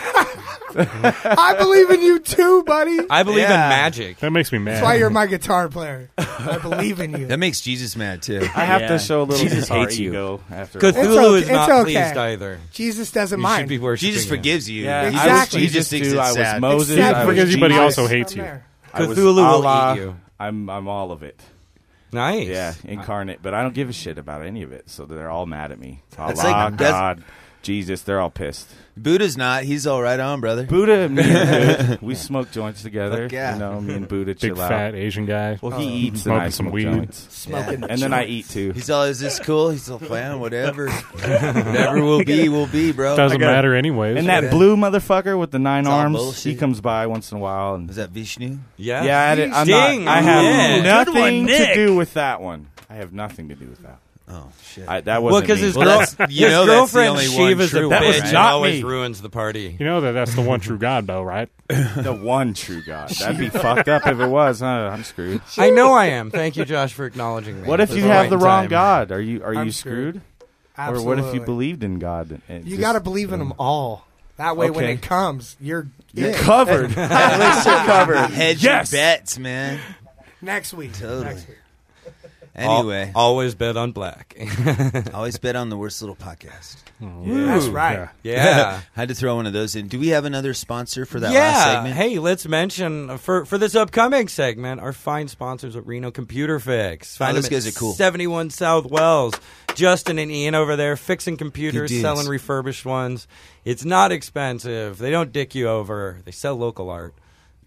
Speaker 9: I believe in you too, buddy.
Speaker 4: I believe
Speaker 5: Yeah.
Speaker 4: in magic.
Speaker 8: That makes me mad.
Speaker 9: That's why you're my guitar player. I believe in you.
Speaker 5: That makes Jesus mad too.
Speaker 10: I have
Speaker 6: Yeah.
Speaker 10: to show a little
Speaker 6: Jesus
Speaker 10: guitar
Speaker 6: hates you.
Speaker 10: ego after.
Speaker 9: It's
Speaker 4: Cthulhu
Speaker 9: okay-
Speaker 4: is not
Speaker 9: it's okay.
Speaker 4: pleased either.
Speaker 9: Jesus doesn't
Speaker 4: You
Speaker 9: mind.
Speaker 4: should be worshiping
Speaker 5: Jesus
Speaker 4: him.
Speaker 5: forgives you.
Speaker 10: Yeah,
Speaker 5: He
Speaker 9: Exactly.
Speaker 10: I was
Speaker 5: just, he
Speaker 10: Jesus
Speaker 5: just thinks
Speaker 10: too.
Speaker 5: it's
Speaker 10: I was
Speaker 5: sad.
Speaker 10: Moses.
Speaker 9: Except
Speaker 10: I
Speaker 9: for
Speaker 10: was
Speaker 8: Forgives you, but he
Speaker 10: Jesus.
Speaker 8: also hates
Speaker 9: I'm
Speaker 8: you.
Speaker 9: there.
Speaker 10: I was
Speaker 4: Cthulhu will
Speaker 10: Allah.
Speaker 4: eat you.
Speaker 10: I'm I'm all of it.
Speaker 4: Nice.
Speaker 10: Yeah, incarnate. But I don't give a shit about any of it. So they're all mad at me. Allah,
Speaker 5: That's like- that's-
Speaker 10: God, Jesus. They're all pissed.
Speaker 5: Buddha's not. He's all right on, brother.
Speaker 10: Buddha and me are good. We smoke joints together.
Speaker 5: Fuck yeah.
Speaker 10: You know, me and Buddha
Speaker 8: Big
Speaker 10: chill
Speaker 8: fat
Speaker 10: out.
Speaker 8: Asian guy.
Speaker 10: Well, he eats and
Speaker 8: Smoking
Speaker 10: I
Speaker 8: some
Speaker 10: smoke
Speaker 8: weed.
Speaker 10: joints.
Speaker 9: Smoking
Speaker 10: And then I eat too.
Speaker 5: He's all, is this cool? He's all, man, whatever. Whatever will be, will be, bro.
Speaker 8: Doesn't
Speaker 10: I got-
Speaker 8: matter anyways.
Speaker 10: And that blue motherfucker with the nine
Speaker 5: all
Speaker 10: arms,
Speaker 5: bullshit.
Speaker 10: he comes by once in a while. And
Speaker 5: Is that Vishnu?
Speaker 4: Yeah.
Speaker 10: yeah, I, did, I'm
Speaker 4: Ding.
Speaker 10: not, I have
Speaker 4: Yeah.
Speaker 6: Good
Speaker 10: nothing
Speaker 6: one,
Speaker 10: to
Speaker 6: Nick.
Speaker 10: do with that one. I have nothing to do with that.
Speaker 5: Oh, shit.
Speaker 10: I, that
Speaker 4: Well,
Speaker 10: wasn't
Speaker 4: because
Speaker 10: me.
Speaker 4: his,
Speaker 5: Well,
Speaker 4: girl,
Speaker 5: that's- you
Speaker 4: his
Speaker 5: know that's the
Speaker 4: girlfriend
Speaker 5: only one
Speaker 4: Shiva's a
Speaker 5: true
Speaker 4: bitch
Speaker 10: That was
Speaker 4: and
Speaker 10: not
Speaker 4: always
Speaker 10: me.
Speaker 4: ruins the party.
Speaker 8: You know that that's the one true God, though, right?
Speaker 10: the one true God. That'd be fucked up if it was. Huh? I'm screwed.
Speaker 4: I know I am. Thank you, Josh, for acknowledging me.
Speaker 10: What if
Speaker 4: at
Speaker 10: you
Speaker 4: this
Speaker 10: have
Speaker 4: point
Speaker 10: the
Speaker 4: in
Speaker 10: wrong
Speaker 4: time.
Speaker 10: God? Are you are
Speaker 9: I'm
Speaker 10: you
Speaker 9: screwed.
Speaker 10: screwed? Or what if you
Speaker 9: Absolutely.
Speaker 10: believed in God? and- and
Speaker 9: You
Speaker 10: just-
Speaker 9: got to believe in them all. That way, when
Speaker 10: Okay.
Speaker 9: it comes, you're
Speaker 10: You're
Speaker 9: in.
Speaker 10: covered. At least you're covered.
Speaker 5: Hedge
Speaker 10: Yes.
Speaker 5: your bets, man.
Speaker 9: Next week.
Speaker 5: Totally.
Speaker 9: Next week.
Speaker 5: Anyway,
Speaker 4: Al- always bet on black.
Speaker 5: always bet on the Worst Little Podcast.
Speaker 9: That's right.
Speaker 4: Yeah.
Speaker 5: Had to throw one of those in. Do we have another sponsor for that
Speaker 4: yeah.
Speaker 5: last segment?
Speaker 4: Hey, let's mention uh, for for this upcoming segment our fine sponsors at Reno Computer Fix. Find
Speaker 5: Oh, those
Speaker 4: them at
Speaker 5: guys are cool.
Speaker 4: seventy-one South Wells. Justin and Ian over there fixing
Speaker 5: Good
Speaker 4: computers,
Speaker 5: dudes.
Speaker 4: selling refurbished ones. It's not expensive. They don't dick you over. They sell local art.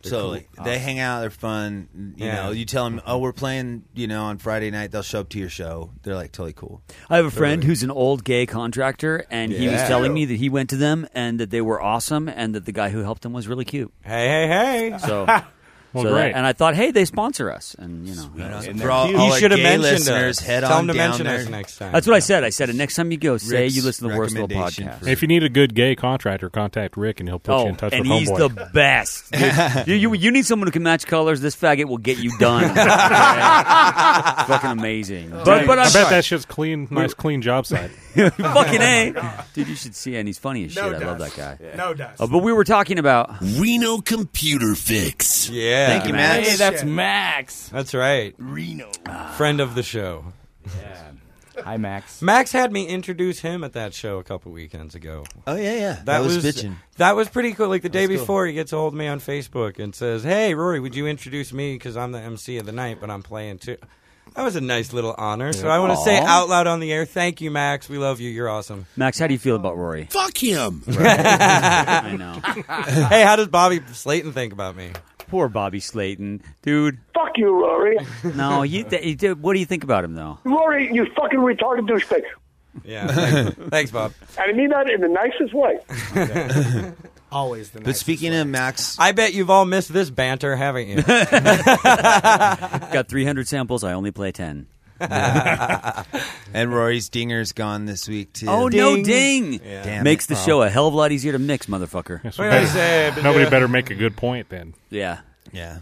Speaker 4: They're
Speaker 5: Totally.
Speaker 4: cool.
Speaker 5: They
Speaker 4: Awesome.
Speaker 5: hang out. They're fun. You
Speaker 4: Yeah.
Speaker 5: know, you tell them, oh, we're playing, you know, on Friday night. They'll show up to your show. They're like totally cool.
Speaker 6: I have a friend who's an old gay contractor, and he was
Speaker 5: Yeah.
Speaker 6: telling me that he went to them and that they were awesome, and that the guy who helped him was really cute.
Speaker 4: Hey, hey, hey!
Speaker 6: So,
Speaker 8: Well,
Speaker 6: so
Speaker 8: great.
Speaker 6: that- and I thought, hey, they sponsor us, and you know,
Speaker 5: For all,
Speaker 4: He
Speaker 5: all our
Speaker 4: should have
Speaker 5: gay
Speaker 4: mentioned
Speaker 5: listeners,
Speaker 4: us.
Speaker 5: head
Speaker 4: Tell
Speaker 5: on
Speaker 4: him to
Speaker 5: down
Speaker 4: mention
Speaker 5: there.
Speaker 4: us next time.
Speaker 6: that's what I said. I said it next time you go, say
Speaker 5: Rick's
Speaker 6: you listen to the Worst Little
Speaker 5: recommendation
Speaker 6: podcast.
Speaker 5: for-
Speaker 8: If you need a good gay contractor, contact Rick, and he'll put you
Speaker 6: Oh,
Speaker 8: in touch
Speaker 6: and
Speaker 8: with
Speaker 6: he's
Speaker 8: Homeboy.
Speaker 6: the best. Dude, you, you you need someone who can match colors. This faggot will get you done. Okay? Fucking amazing. But but
Speaker 8: I
Speaker 6: I'm
Speaker 8: bet
Speaker 6: sorry.
Speaker 8: that shit's clean, nice, clean job site.
Speaker 6: Fucking A. Dude, you should see it. And he's funny as
Speaker 9: No
Speaker 6: shit. I love that
Speaker 9: dust.
Speaker 6: guy.
Speaker 9: No dust.
Speaker 6: Uh, but we were talking about
Speaker 14: Reno Computer Fix.
Speaker 4: Yeah.
Speaker 5: Thank you, Max.
Speaker 10: Hey, that's
Speaker 9: Shit.
Speaker 10: Max.
Speaker 4: That's right.
Speaker 14: Reno.
Speaker 4: Friend of the show.
Speaker 10: Yeah. Hi, Max.
Speaker 4: Max had me introduce him at that show a couple weekends ago.
Speaker 5: Oh, yeah, yeah. That,
Speaker 4: That
Speaker 5: was,
Speaker 4: was
Speaker 5: bitching.
Speaker 4: That was pretty cool. Like the day
Speaker 5: cool.
Speaker 4: before, he gets a hold of me on Facebook and says, "Hey, Rory, would you introduce me? Because I'm the M C of the night, but I'm playing too." That was a nice little honor. So I want to say
Speaker 6: Aw.
Speaker 4: out loud on the air, thank you, Max. We love you. You're awesome.
Speaker 6: Max. How do you feel about Rory?
Speaker 14: Fuck him.
Speaker 6: I know.
Speaker 4: Hey, how does Bobby Slayton think about me?
Speaker 6: Poor Bobby Slayton, dude.
Speaker 15: Fuck you, Rory.
Speaker 6: No, you. Th- you- what do you think about him though?
Speaker 15: Rory, you fucking retarded douchebag.
Speaker 4: Yeah. Thanks, thanks, Bob.
Speaker 15: And I mean that in the nicest way.
Speaker 9: Always the
Speaker 5: But
Speaker 9: nicest
Speaker 5: speaking
Speaker 9: way.
Speaker 5: of Max,
Speaker 4: I bet you've all missed this banter, haven't you?
Speaker 6: Got three hundred samples. I only play ten.
Speaker 5: and Rory's dinger's gone this week, too.
Speaker 6: Oh no, ding!
Speaker 4: Yeah.
Speaker 5: Damn
Speaker 6: Makes
Speaker 5: it.
Speaker 6: the show a hell of a lot easier to mix, motherfucker.
Speaker 8: Yeah, so
Speaker 4: What did I
Speaker 8: better-
Speaker 4: say? But,
Speaker 8: nobody
Speaker 4: uh,
Speaker 8: better make a good point then.
Speaker 6: Yeah.
Speaker 5: Yeah.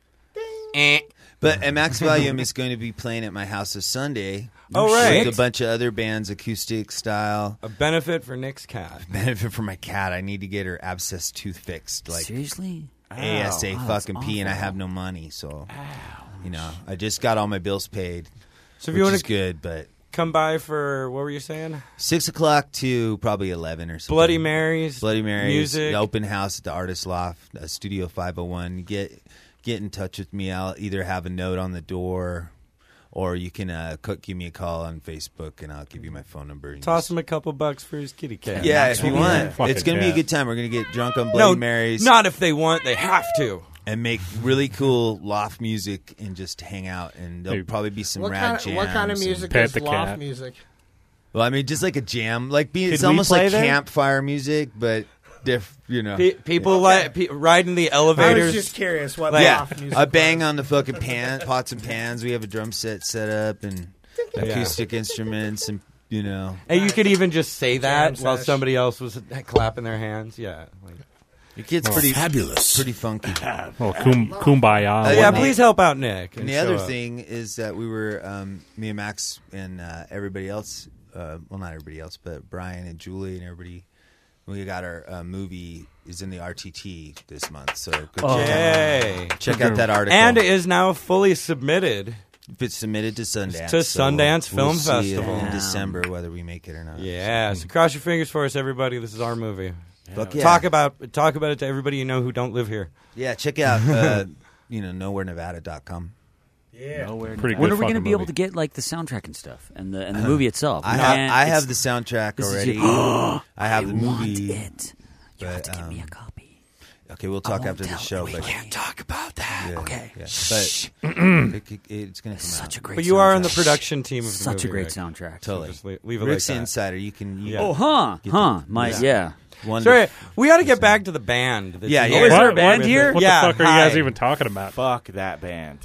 Speaker 4: Eh.
Speaker 5: But and Max Volume is going to be playing at my house this Sunday.
Speaker 4: Oh, right.
Speaker 5: With a bunch of other bands, acoustic style.
Speaker 4: A benefit for Nick's cat.
Speaker 5: Benefit for my cat. I need to get her abscess tooth fixed. Like
Speaker 6: Seriously?
Speaker 5: A S A
Speaker 6: Oh, that's
Speaker 5: fucking P, and I
Speaker 6: awful.
Speaker 5: have no money. So, you know, I just got all my bills paid.
Speaker 4: So if
Speaker 5: which
Speaker 4: you want
Speaker 5: is
Speaker 4: to
Speaker 5: good, but
Speaker 4: come by for, what were you saying?
Speaker 5: six o'clock to probably eleven or something.
Speaker 4: Bloody Marys.
Speaker 5: Bloody Marys.
Speaker 4: Music.
Speaker 5: The open house at the Artist Loft, uh, Studio five oh one. Get get in touch with me. I'll either have a note on the door, or you can uh, co- give me a call on Facebook, and I'll give you my phone number. And
Speaker 4: Toss
Speaker 5: just-
Speaker 4: him a couple bucks for his kitty cat.
Speaker 5: Yeah, if you want.
Speaker 8: Fucking
Speaker 5: It's going to be a
Speaker 8: cat.
Speaker 5: good time. We're going to get drunk on Bloody
Speaker 4: No,
Speaker 5: Marys.
Speaker 4: not if they want. They have to.
Speaker 5: And make really cool loft music and just hang out. And there'll
Speaker 8: Hey,
Speaker 5: probably be some
Speaker 9: What
Speaker 5: rad
Speaker 9: kind, of,
Speaker 5: jams.
Speaker 9: what kind of
Speaker 5: and-
Speaker 9: music
Speaker 8: Pet
Speaker 9: is
Speaker 8: the
Speaker 9: loft
Speaker 8: cat.
Speaker 9: music?
Speaker 5: Well, I mean, just like a jam. Like be,
Speaker 4: Could
Speaker 5: It's
Speaker 4: we
Speaker 5: almost
Speaker 4: play
Speaker 5: like
Speaker 4: there?
Speaker 5: campfire music, but diff, you know.
Speaker 4: Pe- people like pe- riding the
Speaker 9: I
Speaker 4: elevators.
Speaker 9: was just curious what
Speaker 5: yeah,
Speaker 9: loft music
Speaker 5: I bang
Speaker 9: was.
Speaker 5: on the fucking pan, pots and pans. We have a drum set set up and acoustic instruments, and you know,
Speaker 4: And you could even just say that
Speaker 9: Jam
Speaker 4: while
Speaker 9: sesh.
Speaker 4: somebody else was clapping their hands. Yeah. Like,
Speaker 5: it gets
Speaker 8: Oh,
Speaker 5: pretty
Speaker 14: fabulous.
Speaker 5: pretty funky.
Speaker 8: Well, kum, kumbaya.
Speaker 5: Uh,
Speaker 4: yeah,
Speaker 5: one
Speaker 4: please
Speaker 5: day-
Speaker 4: help out Nick.
Speaker 5: And the
Speaker 4: show
Speaker 5: other
Speaker 4: up.
Speaker 5: thing is that we were, um, me and Max and uh, everybody else, uh, well, not everybody else, but Brian and Julie and everybody, we got our uh, movie is in the R T T this month. So go
Speaker 4: Oh.
Speaker 5: check,
Speaker 4: Yay.
Speaker 5: out, check out that article.
Speaker 4: And it is now fully submitted.
Speaker 5: It's submitted to Sundance.
Speaker 4: To
Speaker 5: so
Speaker 4: Sundance
Speaker 5: we'll
Speaker 4: Film
Speaker 5: see
Speaker 4: Festival.
Speaker 5: in
Speaker 4: Damn.
Speaker 5: December whether we make it or not.
Speaker 4: Yeah. So cross your fingers for us, everybody. This is our movie.
Speaker 5: Fuck yeah.
Speaker 4: Talk about talk about it to everybody you know who don't live here.
Speaker 5: Yeah, check out, uh, you know, nowhere nevada dot com.
Speaker 9: Yeah.
Speaker 10: Nowhere
Speaker 8: Pretty
Speaker 6: When
Speaker 8: good
Speaker 6: are we going to
Speaker 8: fucking
Speaker 6: be able
Speaker 8: movie.
Speaker 6: to get like the soundtrack and stuff and the and the movie itself?
Speaker 5: I,
Speaker 6: We
Speaker 5: have,
Speaker 6: can't-
Speaker 5: I
Speaker 6: it's-
Speaker 5: have the soundtrack
Speaker 6: this is
Speaker 5: already.
Speaker 6: your-
Speaker 5: I have
Speaker 6: I
Speaker 5: the
Speaker 6: want
Speaker 5: movie.
Speaker 6: it. You have
Speaker 5: but,
Speaker 6: to give me a
Speaker 5: um,
Speaker 6: copy.
Speaker 5: Okay, we'll
Speaker 6: I
Speaker 5: talk
Speaker 6: won't
Speaker 5: after the
Speaker 6: tell
Speaker 5: show.
Speaker 6: we
Speaker 5: But
Speaker 6: can't
Speaker 14: talk about that.
Speaker 5: Yeah,
Speaker 6: Okay.
Speaker 5: yeah. But it, it, it's going to come
Speaker 6: Such
Speaker 5: out.
Speaker 6: a great.
Speaker 4: But you are on the
Speaker 6: soundtrack.
Speaker 4: production team of the
Speaker 6: Such a
Speaker 4: movie,
Speaker 6: great
Speaker 4: Rick.
Speaker 6: soundtrack.
Speaker 5: Totally.
Speaker 4: Just leave, leave it
Speaker 5: Rick's
Speaker 4: like that.
Speaker 5: Insider. You can. You
Speaker 4: Yeah.
Speaker 6: Oh, huh,
Speaker 5: Get
Speaker 6: huh.
Speaker 5: the-
Speaker 6: My
Speaker 5: yeah.
Speaker 6: yeah.
Speaker 5: Wonderful.
Speaker 4: Sorry, we got to get back to the band. that
Speaker 5: Yeah,
Speaker 4: you
Speaker 5: yeah.
Speaker 4: guys
Speaker 6: Oh, is there a
Speaker 4: work
Speaker 6: band
Speaker 4: with.
Speaker 6: here?
Speaker 8: What
Speaker 4: yeah,
Speaker 8: the fuck are you guys
Speaker 4: hi.
Speaker 8: even talking about?
Speaker 10: Fuck that band.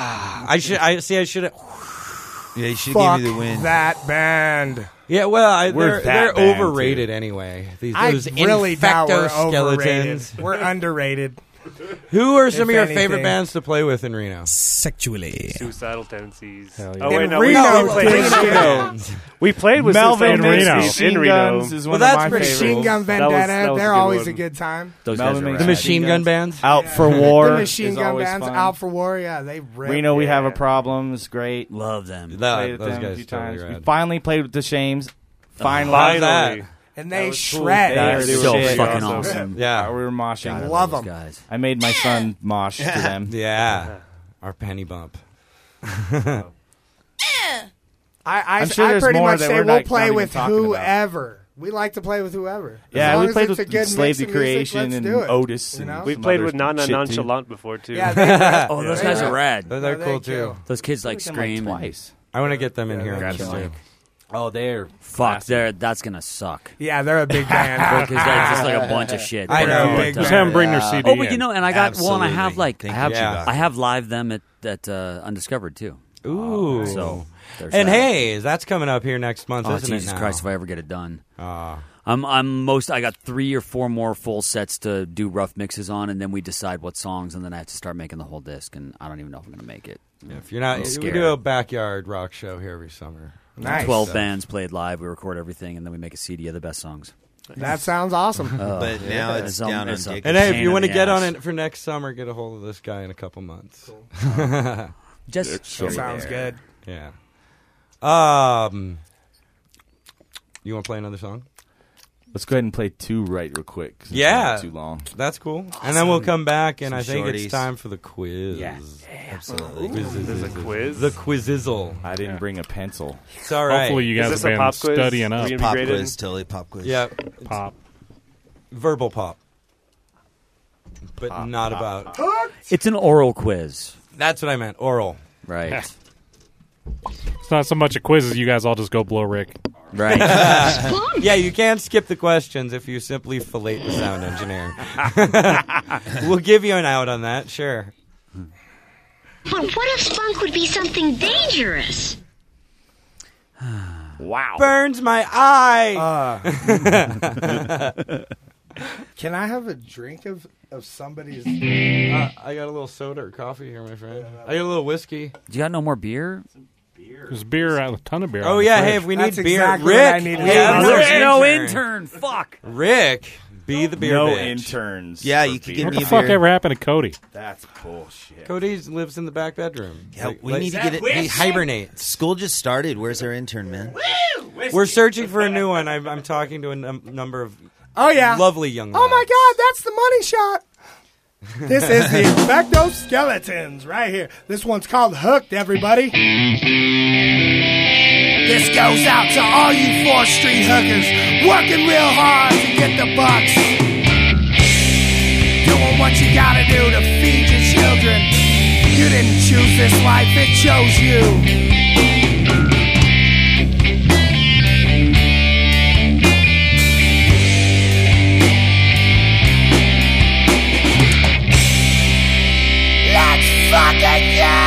Speaker 4: I should. I see. I should have.
Speaker 5: Yeah, you should
Speaker 9: Fuck
Speaker 5: give me the win.
Speaker 9: that band.
Speaker 4: Yeah, well, I,
Speaker 10: We're
Speaker 4: they're
Speaker 10: that
Speaker 4: they're
Speaker 10: band,
Speaker 4: overrated
Speaker 10: too.
Speaker 4: anyway. These
Speaker 9: I
Speaker 4: those
Speaker 9: really doubt we're overrated.
Speaker 4: infecto-skeletons.
Speaker 9: We're underrated.
Speaker 4: Who are some
Speaker 9: If
Speaker 4: of your
Speaker 9: anything.
Speaker 4: favorite bands to play with in Reno?
Speaker 14: Sexually.
Speaker 8: Suicidal tendencies. Hell
Speaker 11: Oh
Speaker 8: yeah.
Speaker 11: wait,
Speaker 9: In
Speaker 11: no,
Speaker 9: Reno,
Speaker 11: we, we played in
Speaker 9: dude.
Speaker 11: Reno. We played with
Speaker 10: Melvin
Speaker 11: Suicidal
Speaker 8: Reno.
Speaker 11: Tendencies in
Speaker 10: Machine
Speaker 11: Reno.
Speaker 10: Guns is
Speaker 4: Well,
Speaker 10: one
Speaker 4: that's
Speaker 10: of my
Speaker 4: pretty
Speaker 10: favorites.
Speaker 9: Machine Gun
Speaker 11: That was-
Speaker 9: Vendetta.
Speaker 11: that was a
Speaker 9: They're
Speaker 11: good
Speaker 9: always
Speaker 11: one.
Speaker 9: a good time.
Speaker 6: Those
Speaker 10: Melvin
Speaker 6: guys are
Speaker 10: makes
Speaker 4: The
Speaker 6: rad.
Speaker 4: Machine Gun
Speaker 10: Guns.
Speaker 4: bands.
Speaker 10: Out for
Speaker 9: The
Speaker 10: War.
Speaker 9: Machine
Speaker 10: is
Speaker 9: Gun
Speaker 10: always
Speaker 9: bands,
Speaker 10: fun.
Speaker 9: Out for War. Yeah, they rip.
Speaker 10: Reno, we have a
Speaker 9: Yeah.
Speaker 10: problem. Is great.
Speaker 6: Love them.
Speaker 4: That-
Speaker 10: Played with
Speaker 4: those
Speaker 10: them a
Speaker 4: guys
Speaker 10: few
Speaker 4: totally
Speaker 10: times. We
Speaker 4: rad.
Speaker 10: finally played with the Shames. Finally,
Speaker 4: How's that?
Speaker 11: Finally.
Speaker 9: And
Speaker 10: That
Speaker 9: they
Speaker 10: was cool.
Speaker 9: shred.
Speaker 10: They
Speaker 6: They're
Speaker 10: are- they were
Speaker 6: so
Speaker 10: shit.
Speaker 6: fucking
Speaker 11: Awesome.
Speaker 6: awesome.
Speaker 4: Yeah,
Speaker 10: we were moshing.
Speaker 6: God, I
Speaker 9: Love
Speaker 6: those
Speaker 9: 'em.
Speaker 6: guys.
Speaker 10: I made my son mosh to them.
Speaker 4: yeah. Our penny bump.
Speaker 9: I, I,
Speaker 10: I'm sure
Speaker 9: I
Speaker 10: there's
Speaker 9: pretty
Speaker 10: more
Speaker 9: much
Speaker 10: that
Speaker 9: say
Speaker 10: we're
Speaker 9: we'll
Speaker 10: not-
Speaker 9: play
Speaker 10: not even
Speaker 9: with
Speaker 10: talking about.
Speaker 9: whoever. We like to play with whoever. As
Speaker 10: Yeah,
Speaker 9: long
Speaker 10: we
Speaker 9: as
Speaker 10: played
Speaker 9: it's
Speaker 10: with
Speaker 9: a good
Speaker 10: Slave
Speaker 9: mix
Speaker 10: to
Speaker 9: of music,
Speaker 10: Creation
Speaker 9: let's
Speaker 10: and
Speaker 9: do it.
Speaker 10: Otis.
Speaker 9: You
Speaker 10: and
Speaker 9: know?
Speaker 11: We
Speaker 10: some
Speaker 11: played
Speaker 10: other
Speaker 11: with Nana
Speaker 10: shit, too.
Speaker 11: Nonchalant before too.
Speaker 9: Yeah, they-
Speaker 6: Oh, those guys are rad.
Speaker 4: They're, they're
Speaker 9: No,
Speaker 4: cool
Speaker 9: thank you.
Speaker 4: too.
Speaker 6: Those kids like
Speaker 10: Played with them, like,
Speaker 6: scream. and-
Speaker 10: twice.
Speaker 4: I want to get them in here.
Speaker 9: they're
Speaker 4: and
Speaker 9: killer.
Speaker 4: like,
Speaker 10: Oh, they're
Speaker 6: Fuck,
Speaker 10: classic.
Speaker 6: they're, that's gonna suck.
Speaker 9: Yeah, they're a big band.
Speaker 6: Because that's just like a bunch of shit.
Speaker 4: I know,
Speaker 6: But,
Speaker 4: big
Speaker 6: uh,
Speaker 8: Just have them bring their C D.
Speaker 6: Oh, but you know, and I got well, and I have
Speaker 5: Absolutely.
Speaker 6: like I
Speaker 5: Thank
Speaker 6: have
Speaker 5: you,
Speaker 4: Yeah.
Speaker 6: I have live them at at uh, Undiscovered too.
Speaker 4: Ooh.
Speaker 6: So there's
Speaker 4: and
Speaker 6: that.
Speaker 4: hey, that's coming up here next month,
Speaker 6: Oh
Speaker 4: isn't
Speaker 6: Jesus
Speaker 4: it? Now?
Speaker 6: Christ! If I ever get it done,
Speaker 4: Ah.
Speaker 6: I'm I'm most. I got three or four more full sets to do rough mixes on, and then we decide what songs, and then I have to start making the whole disc, and I don't even know if I'm gonna make it.
Speaker 4: If you're not,
Speaker 6: I'm
Speaker 4: we
Speaker 6: scared.
Speaker 4: do a backyard rock show here every summer.
Speaker 9: Nice.
Speaker 6: Twelve bands played live. We record everything, and then we make a C D of the best songs.
Speaker 9: That sounds awesome.
Speaker 6: Oh,
Speaker 5: But now it's
Speaker 6: a-
Speaker 5: down on
Speaker 6: it's a
Speaker 5: Dick.
Speaker 4: And hey, if
Speaker 6: pain
Speaker 4: you
Speaker 6: in
Speaker 4: want to
Speaker 6: the
Speaker 4: get on
Speaker 6: ass.
Speaker 4: it for next summer, get a hold of this guy in a couple months.
Speaker 6: Just
Speaker 9: That sounds good.
Speaker 4: Yeah. Um. You want to play another song?
Speaker 10: Let's go ahead and play two right real quick. 'cause it's
Speaker 4: Yeah.
Speaker 10: not too long.
Speaker 4: That's cool. And then we'll come back, and
Speaker 5: Some
Speaker 4: I think
Speaker 5: shorties.
Speaker 4: it's time for the quiz.
Speaker 10: Yeah.
Speaker 5: Absolutely.
Speaker 11: There's a quiz.
Speaker 4: The quizizzle.
Speaker 10: I didn't bring a pencil.
Speaker 4: It's all right.
Speaker 8: Hopefully you
Speaker 11: Is
Speaker 8: guys
Speaker 11: this
Speaker 8: have
Speaker 11: a
Speaker 8: been
Speaker 11: pop quiz?
Speaker 8: studying
Speaker 11: Are
Speaker 8: up.
Speaker 11: we gonna be
Speaker 5: Pop
Speaker 11: graded?
Speaker 5: quiz, Tilly. Pop quiz.
Speaker 4: Yeah.
Speaker 8: Pop.
Speaker 4: Verbal pop. But not about.
Speaker 6: It's an oral quiz,
Speaker 4: That's what I meant. Oral.
Speaker 6: right?
Speaker 8: It's not so much a quiz as you guys all just go blow Rick.
Speaker 6: Right.
Speaker 4: Yeah, you can't skip the questions if you simply fillet the sound engineer. We'll give you an out on that, sure.
Speaker 13: But what if spunk would be something dangerous?
Speaker 11: Wow.
Speaker 4: Burns my eye.
Speaker 9: Uh, can I have a drink of, of somebody's?
Speaker 4: Uh, I got a little soda or coffee here, my friend. I got a little whiskey.
Speaker 6: You got no more beer?
Speaker 8: There's beer, a ton of beer.
Speaker 4: Oh
Speaker 8: on the
Speaker 4: yeah,
Speaker 8: fridge.
Speaker 4: hey, if we need
Speaker 9: That's
Speaker 4: beer,
Speaker 9: exactly
Speaker 4: Rick.
Speaker 9: what I needed.
Speaker 4: hey,
Speaker 9: Yeah,
Speaker 4: Rick,
Speaker 6: There's no
Speaker 4: intern.
Speaker 6: intern. Fuck.
Speaker 4: Rick, be the beer
Speaker 10: no
Speaker 4: bitch.
Speaker 10: interns.
Speaker 5: Yeah,
Speaker 10: for
Speaker 5: you could
Speaker 10: beer.
Speaker 5: give
Speaker 8: What
Speaker 5: me
Speaker 8: the
Speaker 5: a
Speaker 8: fuck
Speaker 5: beer.
Speaker 8: ever happened to Cody?
Speaker 10: That's bullshit.
Speaker 4: Cody lives in the back bedroom.
Speaker 5: Yeah,
Speaker 4: Like-
Speaker 5: we
Speaker 4: like-
Speaker 5: need to get it.
Speaker 4: He hibernates.
Speaker 5: School just started. Where's our intern, man?
Speaker 4: We're searching for a new one. I'm, I'm talking to a num- number of
Speaker 9: Oh yeah.
Speaker 4: lovely young.
Speaker 9: Oh my
Speaker 4: lads.
Speaker 9: God, that's the money shot. This is the Expecto Skeletons right here. This one's called Hooked, everybody.
Speaker 7: This goes out to all you fourth Street hookers working real hard to get the bucks. Doing what you gotta do to feed your children. You didn't choose this life, it chose you. Let's fucking go!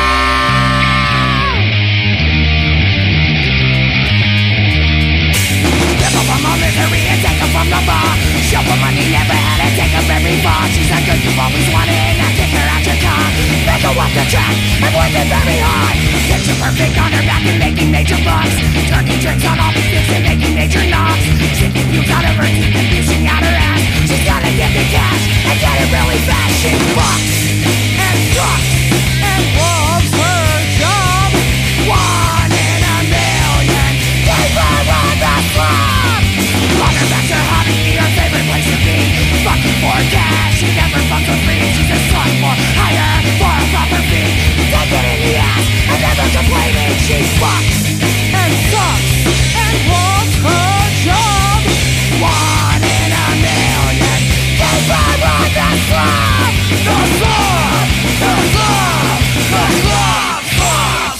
Speaker 7: Rip up from my misery and take her from the bar. Show her money, never had it, take her very far. She's that girl you've always wanted, now kick her out your car. Make her walk the track and work it very hard. Picture perfect on her back and making major bucks. Turning tricks on all these dicks and making major knocks. Sticking pubes out of her teeth and pushing out her ass. She's gotta get the cash and get it really fast. She fucks and sucks and loves her job. One in a million, keep her on the clock. Water back's her hobby, her favorite place to be. Fucking for cash, she never fucks for free. She's a slut for hire, for a proper fee. Take it in the ass, and never complaining. She fucks and sucks and loves her job. One in a million, keep her on the clock. The clock, the clock, the clock, clock,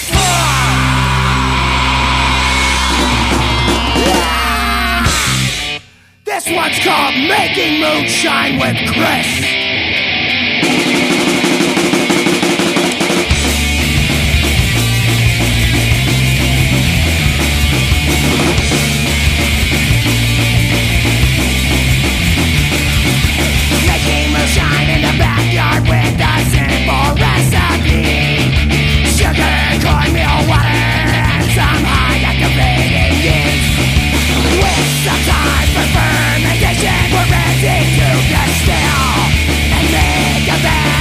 Speaker 7: clock. This one's called Making Moonshine with Chris. Making moonshine in the backyard with a simple recipe. Sugar, cornmeal, water, and some high activating yeast. With some time for fermentation, we're ready to distill and make a bag.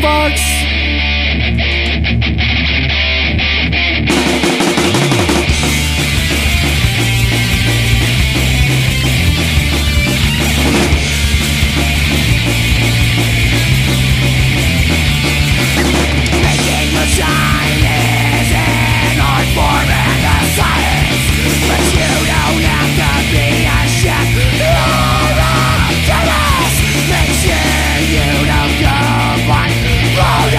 Speaker 7: folks. Making the shine is an art form and a science, but you don't have to be a chef or a chemist. Make sure you don't go on road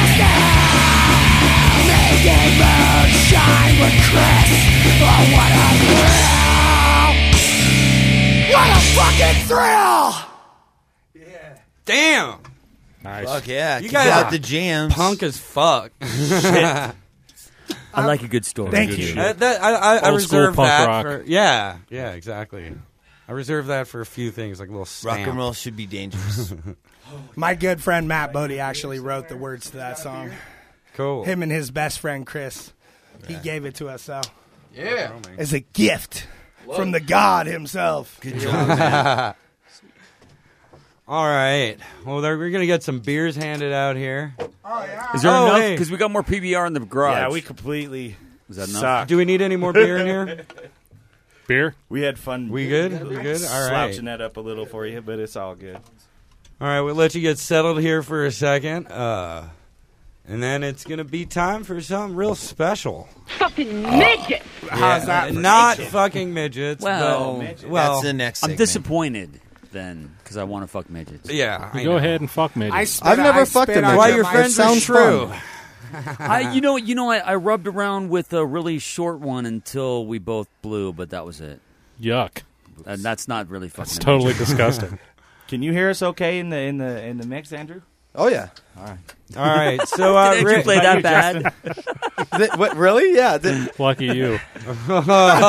Speaker 7: now. Making moonshine with Chris. Oh, what a thrill! What a fucking thrill!
Speaker 4: Damn.
Speaker 8: Nice.
Speaker 5: Fuck yeah.
Speaker 4: You
Speaker 5: Kick
Speaker 4: guys
Speaker 5: out
Speaker 4: are
Speaker 5: the jams.
Speaker 4: Punk as fuck.
Speaker 6: I like a good story.
Speaker 9: Thank
Speaker 6: Good
Speaker 9: you.
Speaker 6: shit.
Speaker 4: Uh, that, I, I, I
Speaker 8: Old school
Speaker 4: reserve
Speaker 8: punk
Speaker 4: that
Speaker 8: rock.
Speaker 4: for yeah, yeah, exactly. I reserve that for a few things, like a little stamp.
Speaker 5: Rock and roll should be dangerous.
Speaker 9: My good friend Matt Bodie actually wrote the words to that song.
Speaker 4: Cool.
Speaker 9: Him and his best friend Chris. He gave it to us, so
Speaker 4: Yeah.
Speaker 9: as a gift from the God himself.
Speaker 5: Good job, man.
Speaker 4: All right. Well, there, we're gonna get some beers handed out here.
Speaker 6: Is there
Speaker 4: Oh,
Speaker 6: enough?
Speaker 4: hey.
Speaker 6: Because we got more P B R in the garage.
Speaker 10: Yeah, we completely
Speaker 6: Is that enough?
Speaker 10: sucked.
Speaker 4: Do we need any more beer in here?
Speaker 8: Beer?
Speaker 10: We had fun.
Speaker 4: We good? We good? All right.
Speaker 10: Slouching that up a little for you, but it's all good.
Speaker 4: All right, we'll let you get settled here for a second. Uh, and then it's going to be time for something real special.
Speaker 1: Fucking midget.
Speaker 9: How's that? for
Speaker 4: Not
Speaker 9: midget?
Speaker 4: fucking midgets.
Speaker 6: Well,
Speaker 4: but, well
Speaker 5: That's the next
Speaker 6: I'm
Speaker 5: segment.
Speaker 6: disappointed then because I want to fuck midgets.
Speaker 4: yeah. I
Speaker 8: Go
Speaker 4: know.
Speaker 8: ahead and fuck me.
Speaker 9: I spit,
Speaker 16: I've never
Speaker 9: I
Speaker 16: fucked
Speaker 9: spit
Speaker 16: a
Speaker 9: on
Speaker 4: Why
Speaker 16: midget.
Speaker 4: your
Speaker 9: my-
Speaker 4: friends
Speaker 16: It
Speaker 4: are
Speaker 16: sounds
Speaker 4: true.
Speaker 6: I, you know, you know, I, I rubbed around with a really short one until we both blew, but that was it.
Speaker 8: Yuck.
Speaker 6: And that's not really fucking.
Speaker 8: It's
Speaker 6: a
Speaker 8: totally
Speaker 6: midget.
Speaker 8: disgusting.
Speaker 10: Can you hear us okay in the in the in the mix, Andrew?
Speaker 16: Oh yeah.
Speaker 10: All right.
Speaker 4: All right. So, uh,
Speaker 6: Did Andrew
Speaker 4: Rick,
Speaker 6: play that bad?
Speaker 16: Th- what? Really? Yeah. th-
Speaker 8: Lucky you.
Speaker 16: oh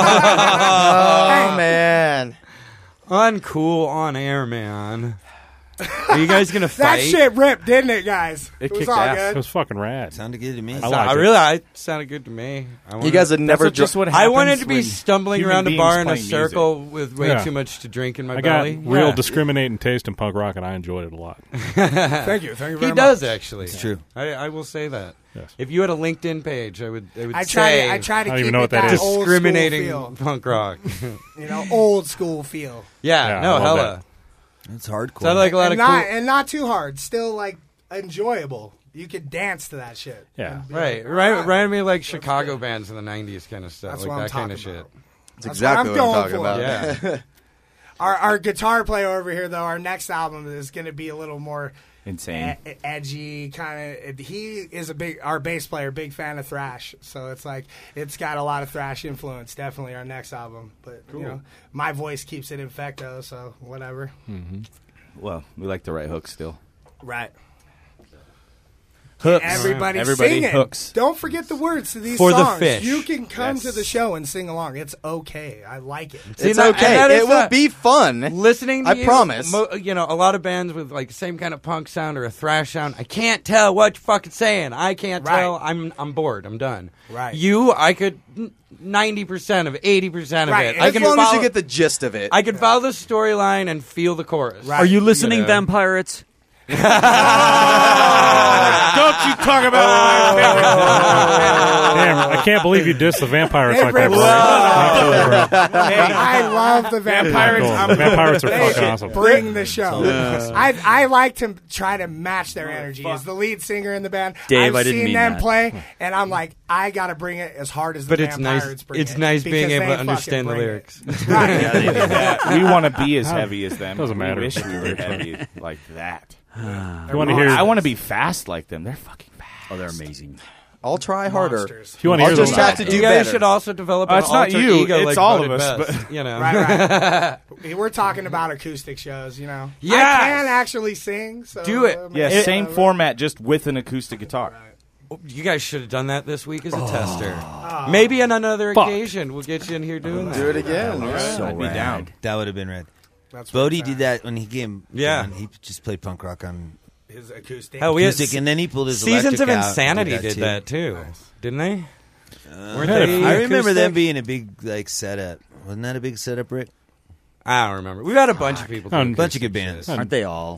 Speaker 16: man.
Speaker 4: uncool on air, man. Are you guys gonna
Speaker 9: That
Speaker 4: fight?
Speaker 9: shit ripped, didn't it, guys?
Speaker 10: It
Speaker 9: was
Speaker 10: kicked
Speaker 9: all
Speaker 10: ass.
Speaker 8: It
Speaker 9: good.
Speaker 8: was fucking rad.
Speaker 5: Sounded good to me.
Speaker 8: I
Speaker 4: So-
Speaker 8: liked
Speaker 4: I
Speaker 8: it.
Speaker 4: really, I sounded good to me. I
Speaker 16: You
Speaker 4: wanted-
Speaker 16: guys had never
Speaker 10: That's
Speaker 16: dr-
Speaker 10: just what
Speaker 4: I
Speaker 10: happens
Speaker 4: wanted to be
Speaker 10: when
Speaker 4: stumbling
Speaker 10: human
Speaker 4: around a
Speaker 10: beings
Speaker 4: bar in a
Speaker 10: play music.
Speaker 4: circle with way
Speaker 8: Yeah.
Speaker 4: too much to drink in my
Speaker 8: I got
Speaker 4: belly.
Speaker 8: real
Speaker 4: Yeah.
Speaker 8: discriminating taste in punk rock, and I enjoyed it a lot.
Speaker 9: Thank you. Thank you very
Speaker 4: He
Speaker 9: much.
Speaker 4: does actually.
Speaker 5: It's true.
Speaker 4: I, I will say that.
Speaker 8: Yes.
Speaker 4: If you had a LinkedIn page, I would. I would
Speaker 9: I try
Speaker 4: say
Speaker 9: to, I try to
Speaker 8: I don't
Speaker 9: keep
Speaker 8: even know
Speaker 9: it
Speaker 8: what that
Speaker 9: that
Speaker 8: is.
Speaker 9: old
Speaker 4: discriminating
Speaker 9: school
Speaker 4: punk rock.
Speaker 9: feel. You know, old school feel.
Speaker 4: yeah,
Speaker 8: Yeah, I
Speaker 4: no,
Speaker 8: love
Speaker 4: hella.
Speaker 5: It's hardcore.
Speaker 4: Sounded like a lot
Speaker 9: And
Speaker 4: of
Speaker 9: not,
Speaker 4: cool.
Speaker 9: and not too hard. Still, like, enjoyable. You could dance to that shit.
Speaker 8: Yeah.
Speaker 9: And be
Speaker 4: Right,
Speaker 9: like,
Speaker 4: right,
Speaker 9: "All
Speaker 4: reminded me of like Chicago bands in the nineties kind of stuff,
Speaker 9: That's
Speaker 4: like
Speaker 9: what I'm
Speaker 4: that kind of
Speaker 9: talking
Speaker 4: shit.
Speaker 9: about.
Speaker 16: That's
Speaker 9: That's
Speaker 16: exactly
Speaker 9: what
Speaker 16: what,
Speaker 9: I'm
Speaker 16: I'm talking
Speaker 9: going
Speaker 16: about.
Speaker 9: for.
Speaker 4: Yeah.
Speaker 9: Our, our guitar player over here, though, our next album is going to be a little more
Speaker 10: Insane.
Speaker 9: e- edgy, kind of. He is a big, our bass player, big fan of thrash. So it's like, it's got a lot of thrash influence, definitely, our next album. But, you know, my voice keeps it infecto, so whatever.
Speaker 8: Mm-hmm.
Speaker 10: Well, we like the right hook still.
Speaker 9: Right.
Speaker 10: Hooks.
Speaker 9: Everybody,
Speaker 10: Everybody
Speaker 9: sing it.
Speaker 10: hooks.
Speaker 9: Don't forget the words to these
Speaker 4: For the
Speaker 9: songs.
Speaker 4: fish.
Speaker 9: You can come
Speaker 10: Yes.
Speaker 9: to the show and sing along. It's okay. I like it.
Speaker 4: See,
Speaker 16: It's
Speaker 4: that-
Speaker 16: okay.
Speaker 4: and that is
Speaker 16: It will
Speaker 4: the-
Speaker 16: be fun.
Speaker 4: Listening to
Speaker 16: I
Speaker 4: you,
Speaker 16: promise.
Speaker 4: mo- you know, a lot of bands with like the same kind of punk sound or a thrash sound. I can't tell what you're fucking saying. I can't
Speaker 9: Right.
Speaker 4: tell. I'm I'm bored. I'm done.
Speaker 9: Right.
Speaker 4: You, I could ninety percent of eighty percent of
Speaker 9: Right.
Speaker 4: it. I
Speaker 16: As
Speaker 4: can
Speaker 16: long
Speaker 4: follow,
Speaker 16: as you get the gist of it.
Speaker 4: I can follow the storyline and feel the chorus.
Speaker 9: Right.
Speaker 6: Are you listening,
Speaker 4: know.
Speaker 6: Vampirates?
Speaker 10: Don't you talk about my favorite.
Speaker 8: Damn, I can't believe you dissed the vampires
Speaker 9: They
Speaker 8: like that,
Speaker 9: rip-
Speaker 8: bro. Not cool, bro.
Speaker 9: I love the vampires.
Speaker 8: Cool.
Speaker 9: I'm-
Speaker 8: Vampires are
Speaker 9: they
Speaker 8: fucking awesome.
Speaker 9: Bring the show. I I like to try to match their energy. As the lead singer in the band,
Speaker 6: Dave,
Speaker 9: I've
Speaker 6: I didn't
Speaker 9: seen
Speaker 6: mean
Speaker 9: them
Speaker 6: that.
Speaker 9: play, and I'm like, I got to bring it as hard as the
Speaker 4: But it's
Speaker 9: vampires
Speaker 4: nice.
Speaker 9: bring
Speaker 4: It's
Speaker 9: it,
Speaker 4: nice being
Speaker 9: because
Speaker 4: able
Speaker 9: they
Speaker 4: to understand the
Speaker 9: fucking bring
Speaker 4: lyrics.
Speaker 9: it. Right.
Speaker 10: Yeah, they do that. We want to be as heavy as them.
Speaker 8: Doesn't matter.
Speaker 10: We wish we were heavy like that.
Speaker 8: You want to hear?
Speaker 10: I want to be fast like them. They're fucking fast.
Speaker 6: Oh, they're amazing.
Speaker 16: I'll try harder.
Speaker 9: Monsters.
Speaker 8: If you want to
Speaker 16: I'll
Speaker 8: hear
Speaker 16: just
Speaker 8: the,
Speaker 16: have to do
Speaker 4: You guys
Speaker 16: better.
Speaker 4: should also develop
Speaker 10: Uh,
Speaker 4: an
Speaker 10: it's not
Speaker 4: alter
Speaker 10: you,
Speaker 4: ego.
Speaker 10: it's
Speaker 4: like
Speaker 10: all
Speaker 4: voted
Speaker 10: of us,
Speaker 4: best,
Speaker 10: but-
Speaker 4: you know.
Speaker 9: Right, right. We're talking about acoustic shows, you know.
Speaker 4: Yes.
Speaker 9: I can actually sing. So
Speaker 4: Do it.
Speaker 9: uh,
Speaker 10: Yeah,
Speaker 9: maybe-
Speaker 10: same
Speaker 9: uh,
Speaker 10: format, just with an acoustic guitar.
Speaker 4: You guys should have done that this week as a tester. Maybe on another
Speaker 8: Fuck.
Speaker 4: occasion we'll get you in here doing that.
Speaker 16: Do it again. Yeah.
Speaker 6: So
Speaker 10: I'd be
Speaker 6: rad.
Speaker 10: down.
Speaker 5: That would have been rad.
Speaker 9: That's what
Speaker 5: Bodie
Speaker 9: I'm
Speaker 5: did that when he came.
Speaker 4: Yeah.
Speaker 5: down. He just played punk rock on
Speaker 9: His acoustic.
Speaker 4: Hell, we had
Speaker 5: acoustic, and then he pulled his
Speaker 4: Seasons of
Speaker 5: electric out and
Speaker 4: Insanity
Speaker 5: did
Speaker 4: did
Speaker 5: too.
Speaker 4: that too, didn't they? Weren't
Speaker 8: had a
Speaker 4: they?
Speaker 8: few-
Speaker 5: I remember them
Speaker 4: acoustic?
Speaker 5: being a big like setup. Wasn't that a big setup, Rick?
Speaker 4: I don't remember. We've had a bunch of people.
Speaker 8: Oh,
Speaker 4: do
Speaker 5: A bunch of good
Speaker 4: acoustic
Speaker 5: bands.
Speaker 4: shows.
Speaker 6: Aren't they all?
Speaker 8: yeah.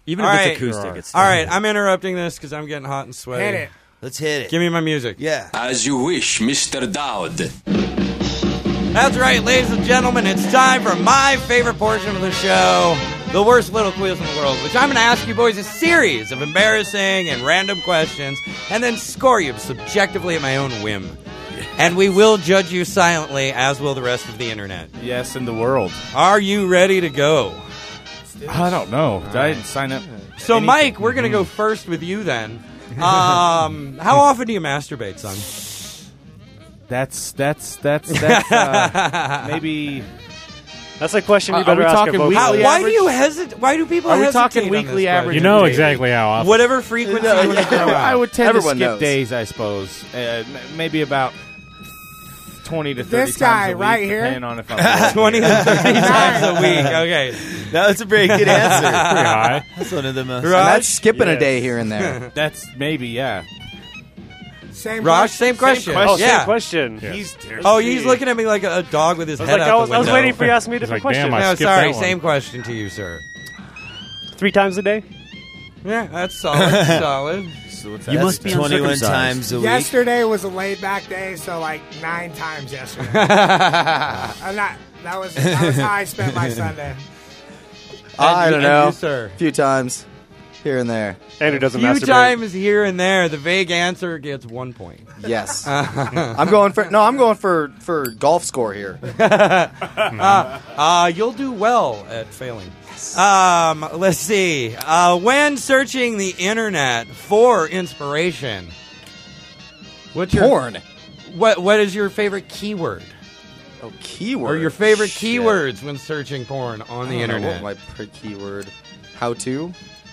Speaker 6: Even
Speaker 4: All
Speaker 6: if
Speaker 4: right.
Speaker 6: it's acoustic, it's
Speaker 4: All right, I'm interrupting this because I'm getting hot and sweaty.
Speaker 9: Hit it.
Speaker 5: Let's hit it.
Speaker 4: Give me my music.
Speaker 5: Yeah.
Speaker 14: As you wish, Mister Dowd.
Speaker 4: That's right, ladies and gentlemen. It's time for my favorite portion of the show, the worst little quiz in the world, which I'm going to ask you boys a series of embarrassing and random questions and then score you subjectively at my own whim. And we will judge you silently, as will the rest of the internet.
Speaker 10: Yes, in the world.
Speaker 4: Are you ready to go?
Speaker 10: I don't know. Did I sign up?
Speaker 4: So,
Speaker 10: anything?
Speaker 4: Mike, we're going to go first with you then. Um, how often do you masturbate, son?
Speaker 10: That's that's that's that's uh, maybe.
Speaker 11: That's a question you
Speaker 10: Uh, are
Speaker 11: better
Speaker 10: we
Speaker 11: ask
Speaker 10: talking
Speaker 11: a vocal.
Speaker 10: weekly
Speaker 4: How,
Speaker 10: average?
Speaker 4: why do you hesitate? Why do people
Speaker 10: Are we
Speaker 4: hesitate
Speaker 10: talking
Speaker 4: on
Speaker 10: weekly
Speaker 4: this
Speaker 10: average?
Speaker 8: You
Speaker 4: question?
Speaker 8: know
Speaker 10: Daily.
Speaker 8: exactly how often.
Speaker 4: Whatever frequency you want to throw
Speaker 10: I
Speaker 4: out.
Speaker 10: would tend
Speaker 16: Everyone
Speaker 10: to skip
Speaker 16: knows.
Speaker 10: days, I suppose. Uh, m- maybe about twenty to thirty
Speaker 9: This guy
Speaker 10: times a week,
Speaker 9: right here?
Speaker 10: depending on if I'm
Speaker 4: twenty to thirty times a week. Okay.
Speaker 5: That was a very good answer.
Speaker 8: Pretty high.
Speaker 5: That's one of the most.
Speaker 16: And that's skipping a day here and there.
Speaker 10: That's maybe yeah.
Speaker 9: Same
Speaker 4: Raj,
Speaker 9: question.
Speaker 4: same question.
Speaker 11: Oh,
Speaker 4: yeah.
Speaker 11: same question.
Speaker 10: He's
Speaker 4: Oh, he's looking at me like a, a dog with his
Speaker 11: I was
Speaker 4: head
Speaker 11: like,
Speaker 4: out
Speaker 11: I was,
Speaker 4: the
Speaker 11: I was
Speaker 4: window.
Speaker 11: waiting for you to ask me a
Speaker 8: He's
Speaker 11: different
Speaker 8: like, damn,
Speaker 11: question.
Speaker 8: I
Speaker 4: No,
Speaker 8: skipped
Speaker 4: sorry.
Speaker 8: that one.
Speaker 4: Same question to you, sir.
Speaker 11: Three times a day?
Speaker 4: Yeah, that's solid. solid.
Speaker 10: So what's
Speaker 6: You
Speaker 10: that?
Speaker 6: must be
Speaker 5: twenty-one
Speaker 6: uncircumcised.
Speaker 5: times a week.
Speaker 9: Yesterday was a laid back day, so like nine times yesterday. I'm not, that was that was how I spent my Sunday.
Speaker 16: I
Speaker 4: And
Speaker 16: don't
Speaker 4: you- and
Speaker 16: know.
Speaker 4: you, sir.
Speaker 16: A few times here and there.
Speaker 11: Andrew doesn't
Speaker 4: Few
Speaker 11: masturbate.
Speaker 4: times here and there, the vague answer gets one point.
Speaker 16: Yes. I'm going for no. I'm going for for golf score here.
Speaker 4: uh, uh, you'll do well at failing. Um, let's see. Uh, when searching the internet for inspiration, what's your
Speaker 16: Porn.
Speaker 4: what what is your favorite keyword
Speaker 16: Oh, keyword.
Speaker 4: or your favorite
Speaker 16: Shit.
Speaker 4: keywords when searching porn on the
Speaker 16: I don't know
Speaker 4: internet?
Speaker 16: what my pre- keyword. How to?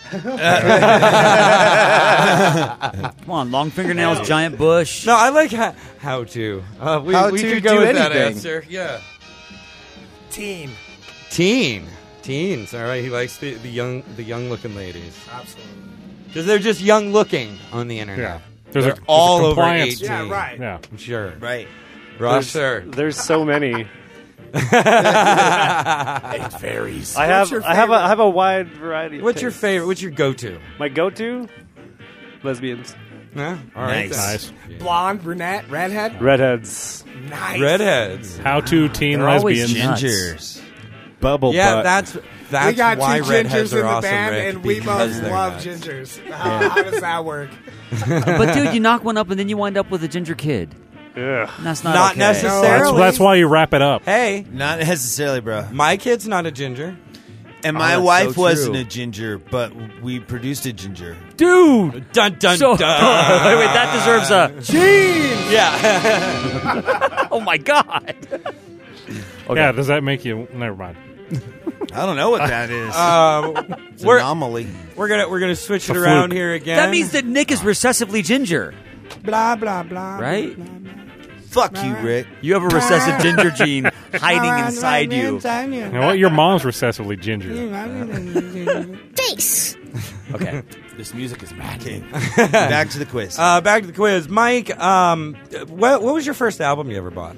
Speaker 6: Come on, long fingernails, giant bush.
Speaker 4: No, I like ha- how to. Uh, we
Speaker 16: How
Speaker 4: we
Speaker 16: to
Speaker 4: could go
Speaker 16: do
Speaker 4: with that
Speaker 16: anything.
Speaker 4: answer. Yeah.
Speaker 9: Teen.
Speaker 4: Teen. Teens. All right. He likes the, the young the young looking ladies
Speaker 9: Absolutely.
Speaker 4: because they're just young looking on the internet.
Speaker 8: Yeah. There's
Speaker 4: They're
Speaker 8: a, there's
Speaker 4: all
Speaker 8: a
Speaker 4: over
Speaker 8: compliance.
Speaker 4: eighteen.
Speaker 9: Yeah, right.
Speaker 8: Yeah.
Speaker 4: Sure.
Speaker 5: Right.
Speaker 4: Ross,
Speaker 11: There's,
Speaker 4: sir.
Speaker 11: there's so many.
Speaker 10: It varies.
Speaker 11: I have
Speaker 9: your
Speaker 11: I have a
Speaker 9: favorite?
Speaker 11: I have a wide variety. Of
Speaker 4: What's your
Speaker 11: tastes.
Speaker 4: favorite? What's your go-to?
Speaker 11: My go-to? Lesbians,
Speaker 4: Yeah. All right.
Speaker 5: Nice.
Speaker 4: then.
Speaker 9: Blonde, brunette, redhead.
Speaker 11: redheads.
Speaker 9: Nice.
Speaker 4: Redheads.
Speaker 8: How to teen
Speaker 6: They're always
Speaker 8: lesbians.
Speaker 6: nuts.
Speaker 5: Gingers.
Speaker 10: Bubble
Speaker 4: Yeah,
Speaker 10: butt.
Speaker 4: that's that's
Speaker 9: We got
Speaker 4: why
Speaker 9: two
Speaker 4: redheads
Speaker 9: gingers in
Speaker 4: are
Speaker 9: the
Speaker 4: awesome,
Speaker 9: band,
Speaker 4: Rick,
Speaker 9: and we
Speaker 4: because
Speaker 9: both
Speaker 4: they're
Speaker 9: love
Speaker 4: nuts.
Speaker 9: gingers. How, how does that work?
Speaker 6: But dude, you knock one up and then you wind up with a ginger kid.
Speaker 11: Ugh.
Speaker 6: And that's not
Speaker 4: Not
Speaker 6: okay.
Speaker 4: necessarily.
Speaker 8: That's, that's why you wrap it up.
Speaker 4: Hey,
Speaker 5: Not necessarily, bro.
Speaker 4: my kid's not a ginger.
Speaker 5: And
Speaker 4: Oh,
Speaker 5: my
Speaker 4: that's
Speaker 5: wife
Speaker 4: so
Speaker 5: wasn't
Speaker 4: true.
Speaker 5: a ginger, but we produced a ginger.
Speaker 6: Dude.
Speaker 4: Dun dun
Speaker 6: So,
Speaker 4: dun.
Speaker 6: wait, wait, that deserves a.
Speaker 9: Gene.
Speaker 4: Yeah.
Speaker 6: Oh my god.
Speaker 8: Yeah, does that make you? Never mind.
Speaker 5: I don't know what that is.
Speaker 4: um,
Speaker 5: It's an
Speaker 4: we're
Speaker 5: anomaly.
Speaker 4: we're gonna we're gonna switch it
Speaker 8: a
Speaker 4: around
Speaker 8: fluke.
Speaker 4: here again.
Speaker 6: That means that Nick is recessively ginger,
Speaker 4: blah blah blah.
Speaker 6: right?
Speaker 5: Fuck you, Rick.
Speaker 6: You have a recessive ginger gene hiding inside you.
Speaker 8: You know what? Your mom's recessively ginger.
Speaker 13: Face.
Speaker 6: Okay.
Speaker 10: This music is magic.
Speaker 5: Back to the quiz.
Speaker 4: Uh, back to the quiz, Mike. Um, what what was your first album you ever bought?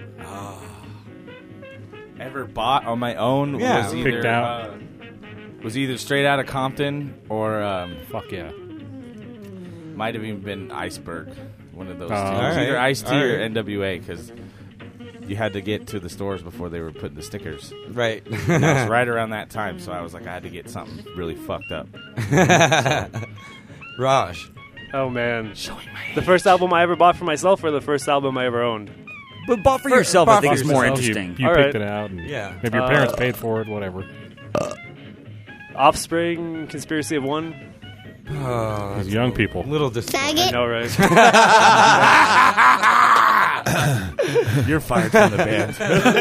Speaker 10: Ever bought on my own?
Speaker 4: Yeah.
Speaker 10: was either,
Speaker 8: Picked out.
Speaker 10: Uh, was either straight out of Compton or um,
Speaker 8: Fuck yeah.
Speaker 10: might have even been Iceberg. One of those
Speaker 8: Oh.
Speaker 10: two. It was
Speaker 4: Alright,
Speaker 10: either Ice T or
Speaker 4: alright.
Speaker 10: N W A because you had to get to the stores before they were putting the stickers.
Speaker 4: Right.
Speaker 10: And that was right around that time, so I was like, I had to get something really fucked up.
Speaker 4: Raj.
Speaker 11: Oh man. The first album I ever bought for myself, or the first album I ever owned?
Speaker 6: But bought for
Speaker 4: For-
Speaker 6: yourself,
Speaker 4: bought
Speaker 6: I think
Speaker 4: for
Speaker 6: is more
Speaker 4: yourself.
Speaker 6: interesting.
Speaker 8: You, you
Speaker 11: All
Speaker 8: picked
Speaker 11: right.
Speaker 8: it out. And
Speaker 4: Yeah.
Speaker 8: Maybe your
Speaker 11: Uh,
Speaker 8: parents paid for it. Whatever.
Speaker 11: Offspring, Conspiracy of One.
Speaker 4: Oh,
Speaker 8: These young people.
Speaker 4: little dis-
Speaker 11: I know, right?
Speaker 10: You're fired from the band.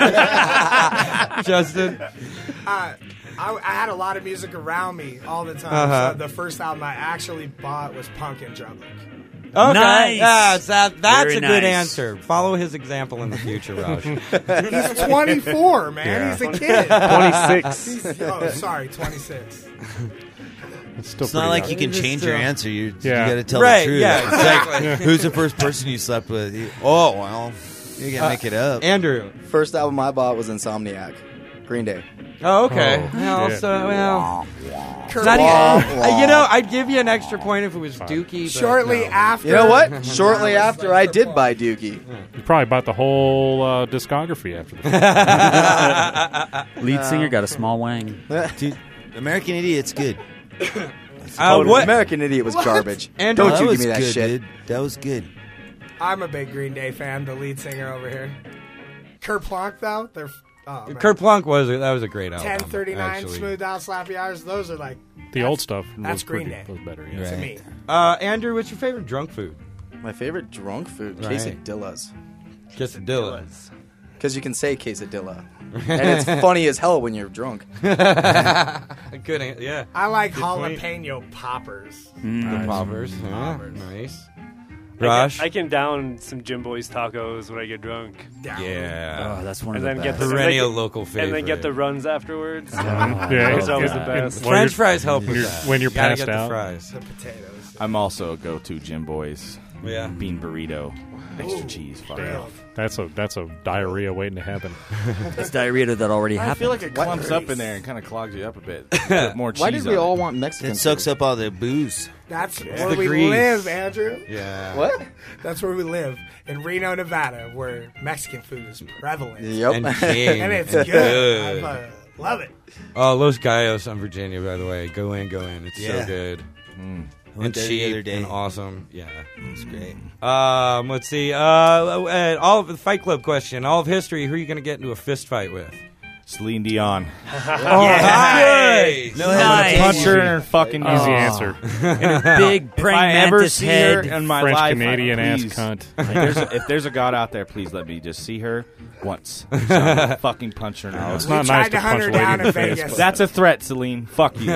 Speaker 4: Justin.
Speaker 9: Uh, I, I had a lot of music around me all the time.
Speaker 4: Uh-huh.
Speaker 9: So the first album I actually bought was Punk in Drublic.
Speaker 4: Okay.
Speaker 6: Nice.
Speaker 4: Yes, that, that's
Speaker 6: Very
Speaker 4: a good
Speaker 6: nice.
Speaker 4: answer. Follow his example in the future, Raj.
Speaker 9: He's twenty-four, man.
Speaker 4: Yeah.
Speaker 9: He's a kid.
Speaker 11: twenty-six.
Speaker 9: He's- oh, sorry, twenty-six.
Speaker 8: It's still
Speaker 5: It's not
Speaker 8: pretty
Speaker 5: like
Speaker 8: young.
Speaker 5: you can
Speaker 4: Just,
Speaker 5: change
Speaker 4: uh,
Speaker 5: your answer. You,
Speaker 8: Yeah.
Speaker 5: you got to tell
Speaker 4: Right,
Speaker 5: the truth.
Speaker 4: yeah,
Speaker 5: It's like,
Speaker 4: exactly.
Speaker 5: who's the first person you slept with? You- oh, well, you got to
Speaker 4: Uh,
Speaker 5: make it up.
Speaker 4: Andrew.
Speaker 16: First album I bought was Insomniac. Green Day.
Speaker 4: Oh, okay.
Speaker 8: Oh,
Speaker 4: well,
Speaker 8: shit.
Speaker 4: so, well.
Speaker 9: Kurt
Speaker 4: Not
Speaker 9: Wah,
Speaker 4: even-
Speaker 9: wah.
Speaker 4: uh, you know, I'd give you an extra point if it was Dookie. But
Speaker 9: Shortly
Speaker 4: no.
Speaker 9: after.
Speaker 16: You know what? Shortly after, I did buy Dookie.
Speaker 8: You probably bought the whole uh, discography after the fact.
Speaker 6: Lead singer got a small wang.
Speaker 5: Dude, American Idiot's good.
Speaker 4: Uh, what?
Speaker 16: American Idiot was
Speaker 9: What?
Speaker 16: garbage.
Speaker 4: And
Speaker 16: Don't
Speaker 5: that
Speaker 16: you
Speaker 5: was
Speaker 16: give me that
Speaker 5: good,
Speaker 16: shit.
Speaker 5: dude. That was good.
Speaker 9: I'm a big Green Day fan. The lead singer over here. Kurt Plonk, though, they're oh, man.
Speaker 4: Kurt Plunk was a, that was a great album.
Speaker 9: ten thirty-nine,
Speaker 4: actually.
Speaker 9: Smooth Out, Slappy Hours. Those are like
Speaker 8: The old stuff
Speaker 9: that's
Speaker 8: was
Speaker 9: Green
Speaker 8: pretty,
Speaker 9: Day.
Speaker 8: was better. Yeah.
Speaker 9: to
Speaker 5: Right.
Speaker 9: me.
Speaker 4: Uh, Andrew, what's your favorite drunk food?
Speaker 16: My favorite drunk food,
Speaker 4: Right.
Speaker 16: quesadillas.
Speaker 4: Quesadillas.
Speaker 16: Because you can say quesadilla. And it's funny as hell when you're drunk.
Speaker 4: Good, an- yeah.
Speaker 9: I like
Speaker 4: Good point.
Speaker 9: jalapeno poppers.
Speaker 4: The poppers. Yeah,
Speaker 9: Poppers.
Speaker 4: nice.
Speaker 11: I
Speaker 4: Rosh?
Speaker 11: can, I can down some Jim Boy's tacos when I get drunk.
Speaker 4: Yeah.
Speaker 6: Oh, that's one
Speaker 11: And
Speaker 6: of the
Speaker 11: then get
Speaker 6: best.
Speaker 11: the
Speaker 4: Perennial
Speaker 11: and then get-
Speaker 4: local
Speaker 11: And then
Speaker 4: favorite.
Speaker 11: get the runs afterwards.
Speaker 8: Yeah,
Speaker 11: Those are always
Speaker 8: yeah.
Speaker 11: the best.
Speaker 8: While
Speaker 4: French
Speaker 8: you're-
Speaker 4: fries help
Speaker 8: when
Speaker 4: with
Speaker 8: you're-
Speaker 4: that.
Speaker 8: when you're
Speaker 4: You gotta
Speaker 8: passed
Speaker 4: get the
Speaker 8: out.
Speaker 4: fries.
Speaker 9: The potatoes.
Speaker 10: I'm also go-to Jim Boy's
Speaker 4: Yeah.
Speaker 10: bean burrito, extra
Speaker 9: Ooh,
Speaker 10: cheese. Fuck
Speaker 9: damn.
Speaker 10: off.
Speaker 8: That's a that's a diarrhea waiting to happen.
Speaker 6: It's diarrhea that already
Speaker 10: I
Speaker 6: happened.
Speaker 10: feel like it
Speaker 16: What?
Speaker 10: clumps up in there and kind of clogs you up a bit. Put more cheese
Speaker 16: Why did we
Speaker 10: on
Speaker 16: all
Speaker 10: it.
Speaker 16: want Mexican
Speaker 5: It soaks
Speaker 16: food?
Speaker 5: up all the booze.
Speaker 9: That's
Speaker 4: It's
Speaker 9: where
Speaker 4: the
Speaker 9: we
Speaker 4: grease.
Speaker 9: live, Andrew.
Speaker 4: Yeah.
Speaker 16: What?
Speaker 9: That's where we live. In Reno, Nevada, where Mexican food is prevalent.
Speaker 16: Yep.
Speaker 4: And king.
Speaker 9: And it's
Speaker 4: and
Speaker 9: good. I uh, love it.
Speaker 4: Oh, Los Gallos on Virginia, by the way. Go in, go in. It's
Speaker 5: Yeah.
Speaker 4: so good.
Speaker 10: Mm.
Speaker 5: I went
Speaker 4: And
Speaker 5: there the
Speaker 4: cheap
Speaker 5: other day.
Speaker 4: and awesome. Yeah.
Speaker 5: It's great.
Speaker 4: Um, let's see. Uh, uh, all of the Fight Club question. All of history. Who are you going to get into a fist fight with?
Speaker 10: Celine Dion.
Speaker 4: Oh, nice.
Speaker 5: No
Speaker 6: Nice.
Speaker 10: Punch
Speaker 5: hesitation.
Speaker 10: her in her fucking
Speaker 8: Easy answer.
Speaker 6: Big
Speaker 10: If
Speaker 6: praying
Speaker 10: I ever
Speaker 6: mantis
Speaker 10: see
Speaker 6: head.
Speaker 10: her in my
Speaker 8: French
Speaker 10: life,
Speaker 8: Canadian
Speaker 10: I,
Speaker 8: ass
Speaker 10: please,
Speaker 8: cunt.
Speaker 10: If there's, a, if there's a god out there, please let me just see her once. So I'm gonna fucking punch her in the
Speaker 8: No,
Speaker 10: nose.
Speaker 8: it's
Speaker 9: We
Speaker 8: not
Speaker 9: tried
Speaker 8: nice
Speaker 9: to
Speaker 8: to
Speaker 9: hunt
Speaker 8: punch
Speaker 9: her
Speaker 8: a lady
Speaker 9: down
Speaker 8: in the
Speaker 9: in
Speaker 8: face.
Speaker 9: Vegas.
Speaker 8: but-
Speaker 10: That's a threat, Celine. Fuck you.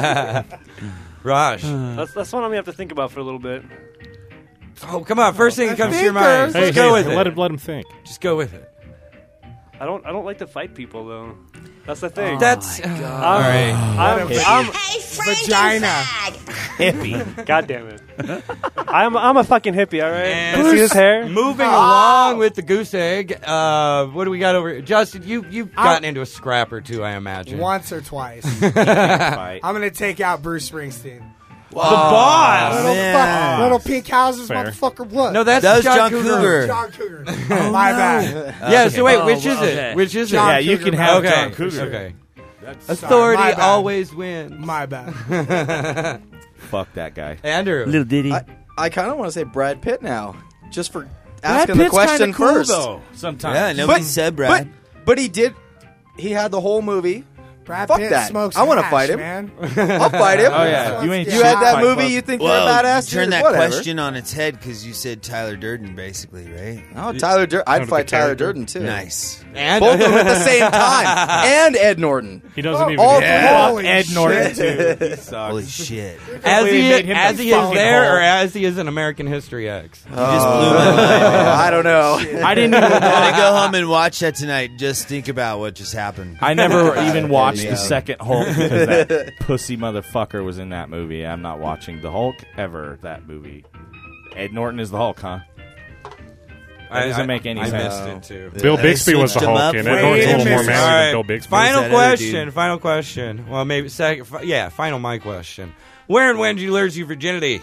Speaker 4: Raj.
Speaker 11: That's, that's one I'm going to have to think about for a little bit.
Speaker 4: Oh, come on. First thing that comes to your mind.
Speaker 8: Hey,
Speaker 4: Just go
Speaker 8: hey,
Speaker 4: with
Speaker 8: let
Speaker 4: it.
Speaker 8: him let him think.
Speaker 4: Just go with it.
Speaker 11: I don't I don't like to fight people, though. That's the thing.
Speaker 4: That's
Speaker 11: I'm,
Speaker 4: all right.
Speaker 11: I'm,
Speaker 10: Hippie.
Speaker 11: I'm,
Speaker 9: Vagina.
Speaker 10: Hippie.
Speaker 11: God damn it. I'm, I'm a fucking hippie, all right?
Speaker 4: And
Speaker 11: You see this hair?
Speaker 4: Moving along with the goose egg. Uh, what do we got over here? Justin, you you've gotten into a scrap or two, I imagine.
Speaker 9: Once or twice.
Speaker 10: Fight.
Speaker 9: I'm going to take out Bruce Springsteen.
Speaker 4: The boss.
Speaker 9: Little,
Speaker 5: man.
Speaker 9: fuck, little pink houses,
Speaker 8: Fair.
Speaker 9: motherfucker. What?
Speaker 4: No, that's
Speaker 5: That was
Speaker 4: John
Speaker 5: John
Speaker 4: Cougar.
Speaker 5: Cougar.
Speaker 9: John Cougar. My bad.
Speaker 4: Yeah. So wait,
Speaker 6: Oh,
Speaker 4: which is
Speaker 6: well, okay.
Speaker 4: it? Which is
Speaker 9: John
Speaker 4: it?
Speaker 10: Yeah, you
Speaker 9: Cougar,
Speaker 10: can
Speaker 9: man.
Speaker 10: have
Speaker 4: okay.
Speaker 10: John Cougar.
Speaker 4: Okay.
Speaker 10: That's,
Speaker 4: Authority
Speaker 9: my bad.
Speaker 4: always wins.
Speaker 9: My bad.
Speaker 10: fuck that guy.
Speaker 4: Andrew.
Speaker 6: Little ditty.
Speaker 16: I, I kind of want to say Brad Pitt now, just for
Speaker 10: Brad
Speaker 16: asking the
Speaker 10: Pitt's
Speaker 16: question
Speaker 10: kinda cool,
Speaker 16: first.
Speaker 10: though, sometimes.
Speaker 5: Yeah, nobody
Speaker 16: But-
Speaker 5: said Brad.
Speaker 16: But, but he did. He had the whole movie.
Speaker 9: Brad
Speaker 16: Fuck
Speaker 9: Pitt
Speaker 16: that.
Speaker 9: smokes
Speaker 16: I wanna
Speaker 9: hash,
Speaker 16: fight him.
Speaker 9: man.
Speaker 16: I'll fight him.
Speaker 10: Oh, yeah. You ain't
Speaker 16: You had that
Speaker 10: Fight
Speaker 16: movie.
Speaker 10: Club.
Speaker 16: You think
Speaker 5: Well,
Speaker 16: you're a badass?
Speaker 5: turn
Speaker 16: dude?
Speaker 5: that
Speaker 16: Whatever.
Speaker 5: question on its head because you said Tyler Durden, basically, right?
Speaker 16: Oh, Tyler Durden. I'd
Speaker 8: Kind of
Speaker 16: fight
Speaker 8: the
Speaker 16: Tyler
Speaker 8: character.
Speaker 16: Durden too.
Speaker 5: Nice.
Speaker 4: And
Speaker 16: Both of them at the same time, and Ed Norton.
Speaker 8: He doesn't even.
Speaker 16: All
Speaker 8: Yeah.
Speaker 16: three.
Speaker 10: Ed Norton,
Speaker 9: shit.
Speaker 10: too. He sucks.
Speaker 5: Holy shit.
Speaker 4: as
Speaker 10: They
Speaker 4: he
Speaker 10: made him
Speaker 4: as
Speaker 10: the
Speaker 4: he is
Speaker 10: fucking
Speaker 4: there,
Speaker 10: Hulk.
Speaker 4: or as he is in American History X.
Speaker 5: You just blew my mind. man.
Speaker 16: I don't know.
Speaker 10: I didn't even
Speaker 5: I'm gonna go home and watch that tonight. Just think about what just happened.
Speaker 10: I never even watched
Speaker 16: Yeah.
Speaker 10: the second Hulk because that pussy motherfucker was in that movie. I'm not watching the Hulk ever. That movie. Ed Norton is the Hulk, huh? That doesn't make any
Speaker 4: I
Speaker 10: sense.
Speaker 4: missed it too.
Speaker 8: Bill
Speaker 5: They
Speaker 8: Bixby was the
Speaker 5: switched him
Speaker 8: Hulk,
Speaker 5: up
Speaker 8: and
Speaker 5: for-
Speaker 8: Ed Norton's a little
Speaker 9: Wait a
Speaker 8: more
Speaker 9: minute.
Speaker 8: manly
Speaker 4: All
Speaker 8: than
Speaker 4: right.
Speaker 8: Bill Bixby.
Speaker 4: Final
Speaker 5: Who's that other
Speaker 4: question.
Speaker 5: dude?
Speaker 4: Final question. Well, maybe second. Fi- yeah, final my question. Where and when did you lose your virginity?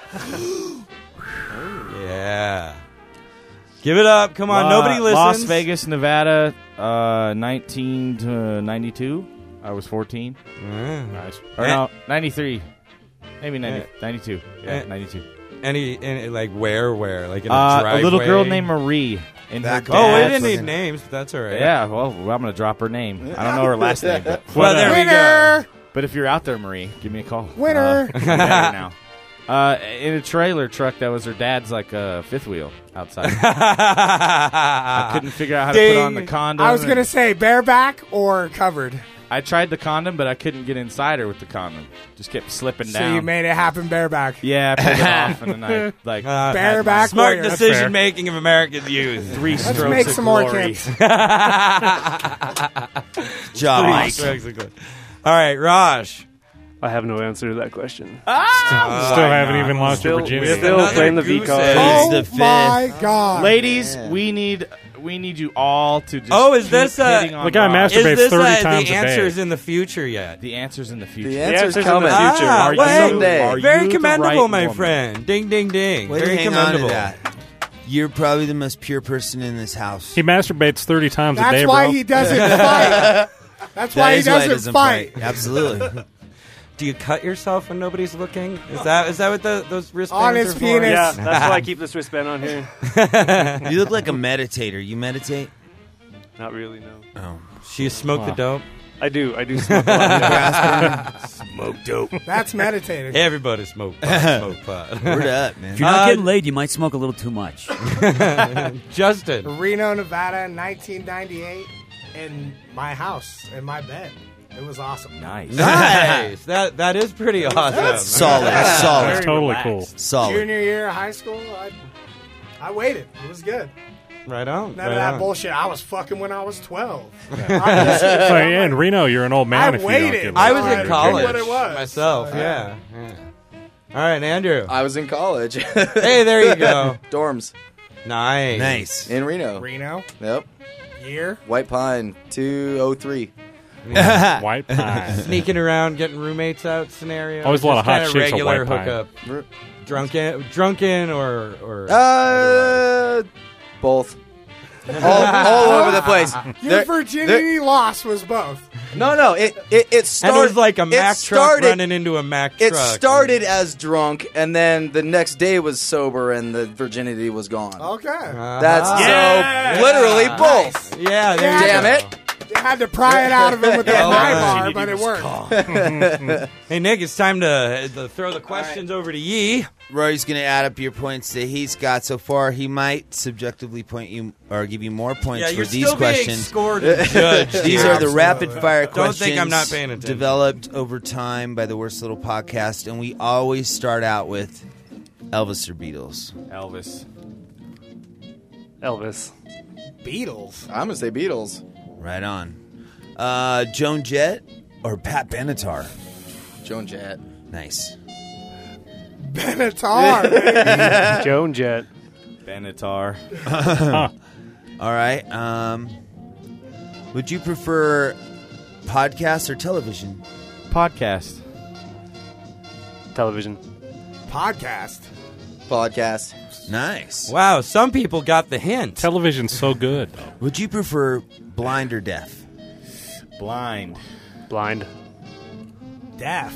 Speaker 4: Yeah. Give it up. Come on.
Speaker 10: Uh,
Speaker 4: Nobody listens.
Speaker 10: Las Vegas, Nevada, uh, nineteen to ninety-two. I was fourteen.
Speaker 4: Yeah.
Speaker 8: Nice.
Speaker 10: Or
Speaker 4: Eh.
Speaker 10: no, ninety-three. Maybe ninety,
Speaker 4: Eh.
Speaker 10: ninety-two. Yeah,
Speaker 4: Eh.
Speaker 10: ninety-two.
Speaker 4: Any, any, like, where, where? Like, in a
Speaker 10: Uh,
Speaker 4: driveway?
Speaker 10: a little girl named Marie. In her
Speaker 5: Back
Speaker 4: Oh, we
Speaker 10: dad's-
Speaker 4: didn't need names, but that's all right.
Speaker 10: Yeah, well, I'm going to drop her name. I don't know her last name. But,
Speaker 4: Well, there we go.
Speaker 9: Winner.
Speaker 10: but if you're out there, Marie, give me a call.
Speaker 9: Winner.
Speaker 10: Uh, better now. Uh, in a trailer truck that was her dad's, like, uh, fifth wheel outside. I couldn't figure out how to put on the
Speaker 4: Ding.
Speaker 10: condom.
Speaker 9: I was going to say bareback or covered.
Speaker 10: I tried the condom, but I couldn't get inside her with the condom. Just kept slipping
Speaker 9: So
Speaker 10: down.
Speaker 9: you made it happen bareback.
Speaker 10: Yeah, I pulled it off, and then I like
Speaker 4: Uh,
Speaker 9: Bareback
Speaker 4: Smart
Speaker 9: warrior.
Speaker 4: decision making of American youth.
Speaker 10: three
Speaker 9: Let's
Speaker 10: strokes
Speaker 9: make
Speaker 10: of
Speaker 9: some more
Speaker 10: glory.
Speaker 9: kids.
Speaker 5: Job,
Speaker 4: Three
Speaker 5: Mike.
Speaker 4: strokes of glory. All right, Raj.
Speaker 11: I have no answer to that question.
Speaker 8: Still haven't even lost your
Speaker 11: Still,
Speaker 8: virginity.
Speaker 11: still
Speaker 4: Another
Speaker 11: playing the
Speaker 4: goose
Speaker 11: V card.
Speaker 4: egg.
Speaker 9: Oh
Speaker 5: the fifth.
Speaker 9: my God.
Speaker 10: Ladies, we need we need you all to just.
Speaker 4: Oh, is
Speaker 10: keep
Speaker 4: this uh,
Speaker 10: hitting on
Speaker 8: The guy
Speaker 10: Rob.
Speaker 8: masturbates
Speaker 4: is this
Speaker 8: thirty
Speaker 4: uh,
Speaker 8: times
Speaker 4: the
Speaker 8: a day.
Speaker 4: answers in the future yet?
Speaker 10: The answer's in the future.
Speaker 16: The
Speaker 11: answer's
Speaker 16: answer's
Speaker 11: in the
Speaker 16: coming.
Speaker 11: future.
Speaker 4: Ah,
Speaker 10: Are
Speaker 4: well,
Speaker 10: you-
Speaker 16: someday.
Speaker 10: are
Speaker 4: very
Speaker 10: you the
Speaker 4: commendable,
Speaker 10: right
Speaker 4: my
Speaker 10: woman?
Speaker 4: friend. Ding, ding, ding.
Speaker 5: Way to
Speaker 4: very
Speaker 5: hang on to
Speaker 4: commendable.
Speaker 5: that. You're probably the most pure person in this house.
Speaker 8: He masturbates thirty times a
Speaker 9: That's
Speaker 8: day,
Speaker 9: why
Speaker 8: bro.
Speaker 9: he doesn't fight. That's
Speaker 5: That
Speaker 9: why he
Speaker 5: is why
Speaker 9: doesn't,
Speaker 5: doesn't
Speaker 9: fight.
Speaker 5: Absolutely.
Speaker 4: Do you cut yourself when nobody's looking? Is that is that what the, those wristbands
Speaker 9: On his
Speaker 4: are for?
Speaker 9: penis.
Speaker 11: Yeah, that's why I keep this wristband on here.
Speaker 5: You look like a meditator. You meditate?
Speaker 11: Not really, no.
Speaker 5: Oh.
Speaker 4: She smoke the dope?
Speaker 11: I do. I do smoke a lot of dope.
Speaker 4: Smoke dope.
Speaker 9: That's meditating.
Speaker 4: Everybody smoke pot. Smoke pot.
Speaker 5: Word up, man.
Speaker 6: If you're not
Speaker 4: Uh,
Speaker 6: getting laid, you might smoke a little too much.
Speaker 4: Justin.
Speaker 9: Reno, Nevada, nineteen ninety-eight, in my house, in my bed. It was awesome.
Speaker 10: Nice.
Speaker 4: Nice. that that is pretty awesome.
Speaker 5: Solid. Solid.
Speaker 8: That's totally
Speaker 11: relaxed.
Speaker 8: cool.
Speaker 5: Solid.
Speaker 9: Junior year of high school, I, I waited. It was good.
Speaker 4: Right on.
Speaker 9: None
Speaker 4: right
Speaker 9: of that
Speaker 4: on.
Speaker 9: bullshit. I was fucking when I was twelve.
Speaker 8: So, yeah, in Reno, you're an old man
Speaker 9: I
Speaker 8: if you don't
Speaker 9: waited.
Speaker 8: get
Speaker 4: I
Speaker 8: laid.
Speaker 4: was
Speaker 9: Alright,
Speaker 4: in
Speaker 9: I
Speaker 4: college
Speaker 9: knew what it was.
Speaker 4: myself.
Speaker 9: So,
Speaker 4: yeah. yeah. All right, Andrew.
Speaker 16: I was in college.
Speaker 4: Hey, there you go.
Speaker 16: Dorms
Speaker 4: Nice.
Speaker 5: Nice.
Speaker 16: in Reno.
Speaker 9: Reno,
Speaker 16: Yep.
Speaker 9: year.
Speaker 16: White Pine, two oh three.
Speaker 8: White pine.
Speaker 4: Sneaking around, getting roommates out scenario.
Speaker 8: Always a lot
Speaker 4: Just
Speaker 8: of hot
Speaker 4: kinda
Speaker 8: chicks at
Speaker 4: regular
Speaker 8: White Pine.
Speaker 4: hookup. Drunken, drunken, or or.
Speaker 16: Uh, both. all, all over the place.
Speaker 9: Your
Speaker 16: There-
Speaker 9: virginity loss was both.
Speaker 16: No, no. It it, it started.
Speaker 4: and it was like a
Speaker 16: it
Speaker 4: Mack truck
Speaker 16: started,
Speaker 4: running into a Mack truck.
Speaker 16: It started as drunk, and then the next day was sober, and the virginity was gone.
Speaker 9: Okay.
Speaker 16: That's
Speaker 4: Yeah.
Speaker 16: so literally both.
Speaker 4: Yeah, there you
Speaker 16: Damn
Speaker 4: go.
Speaker 16: it.
Speaker 9: They had to pry it out of him with that
Speaker 4: Oh,
Speaker 9: high
Speaker 4: right.
Speaker 9: bar, but it worked.
Speaker 4: Hey, Nick, it's time to, uh, to throw the questions over to Yee.
Speaker 5: Rory's going to add up your points that he's got so far. He might subjectively point you or give you more points
Speaker 4: Yeah,
Speaker 5: for
Speaker 4: you're
Speaker 5: these
Speaker 4: still being
Speaker 5: questions.
Speaker 4: scored and judged.
Speaker 5: These
Speaker 4: here.
Speaker 5: are the rapid fire
Speaker 4: Don't
Speaker 5: questions
Speaker 4: think I'm not paying attention.
Speaker 5: developed over time by the Worst Little Podcast, and we always start out with Elvis or Beatles.
Speaker 10: Elvis.
Speaker 11: Elvis.
Speaker 9: Beatles.
Speaker 16: I'm gonna say Beatles.
Speaker 5: Right on. Uh, Joan Jett or Pat Benatar?
Speaker 16: Joan Jett.
Speaker 5: Nice.
Speaker 9: Benatar. baby.
Speaker 11: Joan Jett.
Speaker 10: Benatar.
Speaker 5: All right. Um, would you prefer podcast or television?
Speaker 10: Podcast.
Speaker 11: Television.
Speaker 9: Podcast.
Speaker 16: Podcast.
Speaker 5: Nice.
Speaker 4: Wow, some people got the hint.
Speaker 8: Television's so good.
Speaker 5: Would you prefer blind or deaf?
Speaker 10: Blind.
Speaker 11: Blind.
Speaker 9: Deaf.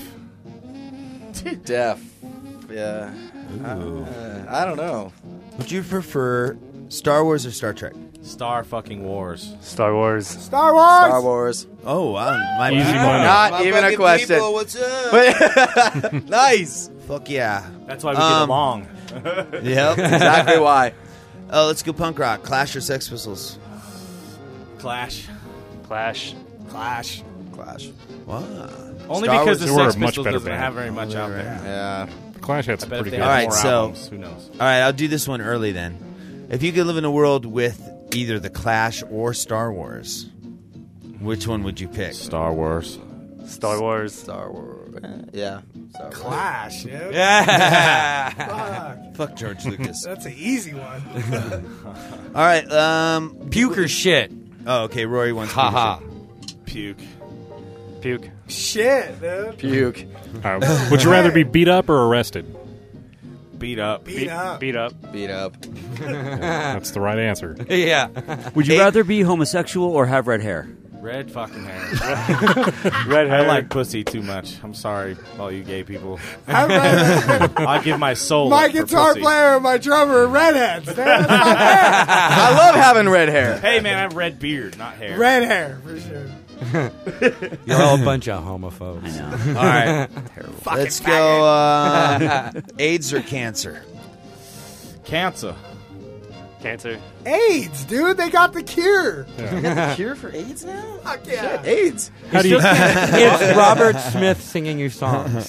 Speaker 16: Deaf. Yeah. Uh, I don't know.
Speaker 5: Would you prefer Star Wars or Star Trek?
Speaker 10: Star fucking Wars.
Speaker 11: Star Wars.
Speaker 9: Star Wars.
Speaker 16: Star Wars.
Speaker 5: Oh, wow. My
Speaker 8: Easy
Speaker 5: people.
Speaker 8: money.
Speaker 16: Not
Speaker 5: My
Speaker 16: even a
Speaker 5: fucking
Speaker 16: question.
Speaker 5: people, what's up?
Speaker 16: Nice.
Speaker 5: Fuck yeah.
Speaker 10: That's why we
Speaker 5: Um,
Speaker 10: get along.
Speaker 5: Yep.
Speaker 16: Exactly why.
Speaker 5: Oh, let's go punk rock. Clash or Sex Pistols?
Speaker 10: Clash.
Speaker 11: Clash.
Speaker 9: Clash.
Speaker 16: Clash.
Speaker 5: Wow.
Speaker 10: Only
Speaker 5: Star
Speaker 10: because
Speaker 5: Wars-
Speaker 10: the
Speaker 8: They were a
Speaker 10: Sex
Speaker 8: much
Speaker 10: Pistols
Speaker 8: better
Speaker 10: doesn't
Speaker 8: band.
Speaker 10: have very much out there.
Speaker 16: Yeah.
Speaker 8: Clash had
Speaker 10: I
Speaker 8: some
Speaker 10: bet if
Speaker 8: pretty
Speaker 10: they
Speaker 8: good.
Speaker 10: had
Speaker 5: All right,
Speaker 10: more
Speaker 5: so-
Speaker 10: albums, who knows?
Speaker 5: All right, I'll do this one early then. If you could live in a world with either The Clash or Star Wars, which one would you pick?
Speaker 10: Star Wars.
Speaker 11: Star Wars.
Speaker 16: Star Wars. Eh, Yeah. Star Wars.
Speaker 9: Clash. Dude.
Speaker 4: Yeah.
Speaker 9: Fuck.
Speaker 5: Fuck George Lucas.
Speaker 9: That's an easy one.
Speaker 5: All right, um,
Speaker 4: Puke or shit.
Speaker 5: oh, okay. Rory wants
Speaker 4: Ha ha.
Speaker 10: Puke.
Speaker 11: Puke.
Speaker 9: Shit, dude.
Speaker 16: Puke.
Speaker 8: All right. Would you rather be beat up or arrested?
Speaker 10: Beat up.
Speaker 9: Beat up.
Speaker 11: Beat up.
Speaker 16: Beat up.
Speaker 8: That's the right answer.
Speaker 4: Yeah.
Speaker 6: Would you rather be homosexual or have red hair?
Speaker 10: Red fucking hair.
Speaker 11: Red hair.
Speaker 10: I like pussy too much. I'm sorry, all you gay people.
Speaker 9: I'd rather-
Speaker 10: I give my soul.
Speaker 9: my
Speaker 10: up for
Speaker 9: guitar
Speaker 10: pussy.
Speaker 9: player and my drummer are redheads. Dude. That's not fair.
Speaker 16: I love having red hair.
Speaker 10: Hey man, I have red beard, not hair.
Speaker 9: Red hair, for sure.
Speaker 4: You're all a bunch of homophobes.
Speaker 6: I know.
Speaker 5: All right,
Speaker 9: Fucking
Speaker 5: let's
Speaker 9: faggot.
Speaker 5: go. Uh, AIDS or cancer?
Speaker 10: Cancer.
Speaker 11: Cancer.
Speaker 9: AIDS, dude. They got the cure.
Speaker 16: Cure for AIDS now?
Speaker 9: Fuck yeah.
Speaker 16: AIDS.
Speaker 8: How do you,
Speaker 4: It's Robert Smith singing your songs.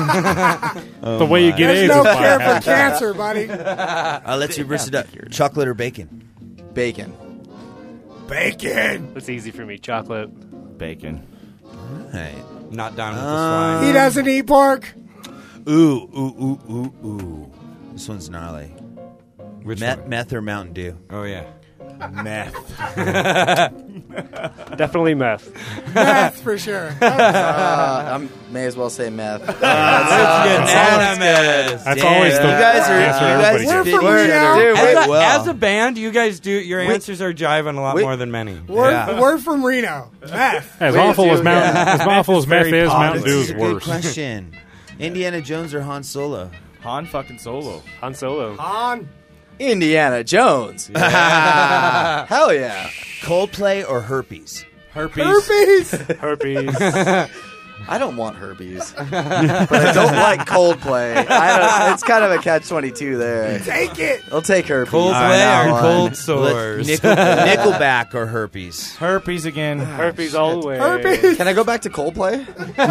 Speaker 8: the way you get
Speaker 9: There's
Speaker 8: AIDS
Speaker 9: no
Speaker 8: is by
Speaker 9: cure for
Speaker 8: having-
Speaker 9: cancer, buddy.
Speaker 5: I'll let you burst it up. Chocolate or bacon?
Speaker 16: Bacon.
Speaker 9: Bacon.
Speaker 11: That's easy for me. Chocolate.
Speaker 10: Bacon.
Speaker 5: All right.
Speaker 4: Not down with
Speaker 5: Uh,
Speaker 4: the swine.
Speaker 9: He doesn't eat pork.
Speaker 5: Ooh, ooh, ooh, ooh, ooh. This one's gnarly.
Speaker 4: Which
Speaker 5: Meth,
Speaker 4: one?
Speaker 5: meth or Mountain Dew?
Speaker 4: Oh, yeah.
Speaker 10: Meth.
Speaker 11: Definitely meth.
Speaker 9: Meth for sure.
Speaker 16: Uh, I may as well say meth.
Speaker 4: That's unanimous.
Speaker 8: That's always the
Speaker 5: You guys are.
Speaker 8: answer
Speaker 5: You
Speaker 8: everybody
Speaker 5: guys are
Speaker 8: gives.
Speaker 9: We're from
Speaker 5: figuring it out
Speaker 9: Reno.
Speaker 4: As
Speaker 5: quite
Speaker 4: a,
Speaker 5: well.
Speaker 4: as a band, you guys do your
Speaker 16: We-
Speaker 4: answers are jiving a lot
Speaker 16: we-
Speaker 4: more than many.
Speaker 9: We're,
Speaker 5: Yeah.
Speaker 9: we're from Reno. Meth.
Speaker 8: As
Speaker 10: We
Speaker 8: awful
Speaker 10: do,
Speaker 8: as Mountain,
Speaker 10: yeah.
Speaker 8: as awful as meth
Speaker 10: very
Speaker 8: is, Mountain
Speaker 10: positive.
Speaker 8: Dew
Speaker 5: This
Speaker 8: is
Speaker 5: is a good
Speaker 8: worse.
Speaker 5: question. Indiana Jones or Han Solo?
Speaker 10: Han fucking Solo.
Speaker 11: Han Solo.
Speaker 9: On.
Speaker 16: Indiana Jones. Hell yeah.
Speaker 5: Coldplay or herpes?
Speaker 10: Herpes.
Speaker 9: Herpes.
Speaker 11: Herpes.
Speaker 16: I don't want herpes, but I don't like Coldplay. I don't, it's kind of a catch twenty-two there.
Speaker 9: Take it.
Speaker 16: I'll take herpes.
Speaker 4: Coldplay
Speaker 16: on that
Speaker 4: or
Speaker 16: one.
Speaker 4: cold sores?
Speaker 5: Nickel, Nickelback or herpes?
Speaker 10: Herpes again.
Speaker 11: Herpes all the way.
Speaker 9: Herpes.
Speaker 16: Can I go back to Coldplay?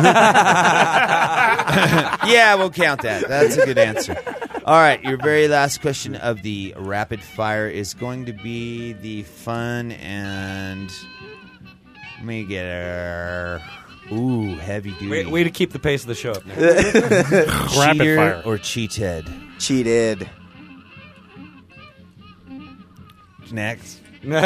Speaker 5: Yeah, we'll count that. That's a good answer. All right, your very last question of the rapid fire is going to be the fun and let me get a ooh heavy duty.
Speaker 4: Way, way to keep the pace of the show up now.
Speaker 8: Rapid
Speaker 5: Cheater
Speaker 8: fire.
Speaker 5: or cheated?
Speaker 16: Cheated.
Speaker 5: Next.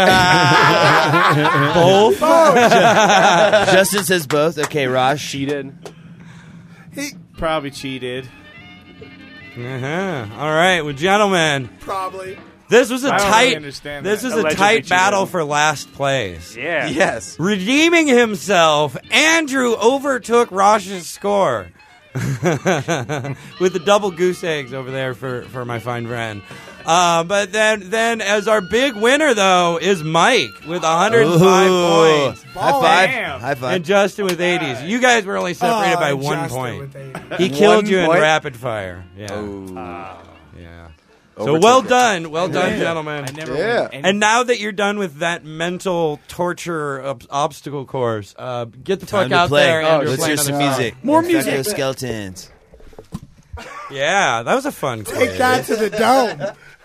Speaker 4: Both.
Speaker 5: Justin says both. Okay, Raj.
Speaker 11: Cheated.
Speaker 10: Probably cheated.
Speaker 4: Uh-huh. All right, well, gentlemen,
Speaker 9: Probably.
Speaker 4: this was a
Speaker 10: I don't
Speaker 4: tight.
Speaker 10: really understand
Speaker 4: this
Speaker 10: that.
Speaker 4: was a
Speaker 11: Allegedly
Speaker 4: tight
Speaker 11: cheated.
Speaker 4: battle for last place.
Speaker 11: Yeah.
Speaker 16: Yes.
Speaker 4: Redeeming himself, Andrew overtook Raj's score with the double goose eggs over there for, for my fine friend. Uh, but then, then as our big winner though is Mike with one hundred five
Speaker 5: Ooh.
Speaker 4: points,
Speaker 5: High five.
Speaker 10: Damn.
Speaker 5: High five.
Speaker 4: and Justin with eighties. You guys were only separated
Speaker 9: Oh,
Speaker 4: by one
Speaker 9: Justin
Speaker 4: point.
Speaker 9: with eighty.
Speaker 4: He killed
Speaker 16: One
Speaker 4: you in
Speaker 16: point?
Speaker 4: rapid fire. Yeah,
Speaker 16: Oh.
Speaker 4: yeah. So
Speaker 16: Overtook
Speaker 4: well
Speaker 16: it.
Speaker 4: done, well done, gentlemen.
Speaker 10: I never
Speaker 16: Yeah.
Speaker 10: win any-
Speaker 4: And now that you're done with that mental torture ob- obstacle course, uh, get the
Speaker 5: Time
Speaker 4: fuck
Speaker 5: to
Speaker 4: out
Speaker 5: play.
Speaker 4: there.
Speaker 5: Oh,
Speaker 4: Andrew,
Speaker 5: let's
Speaker 4: play
Speaker 5: hear
Speaker 4: another
Speaker 5: some
Speaker 4: song.
Speaker 5: music.
Speaker 9: More
Speaker 5: Infecto
Speaker 9: music.
Speaker 5: Skeletons.
Speaker 4: Yeah, that was a fun quiz.
Speaker 9: Take that to the dome.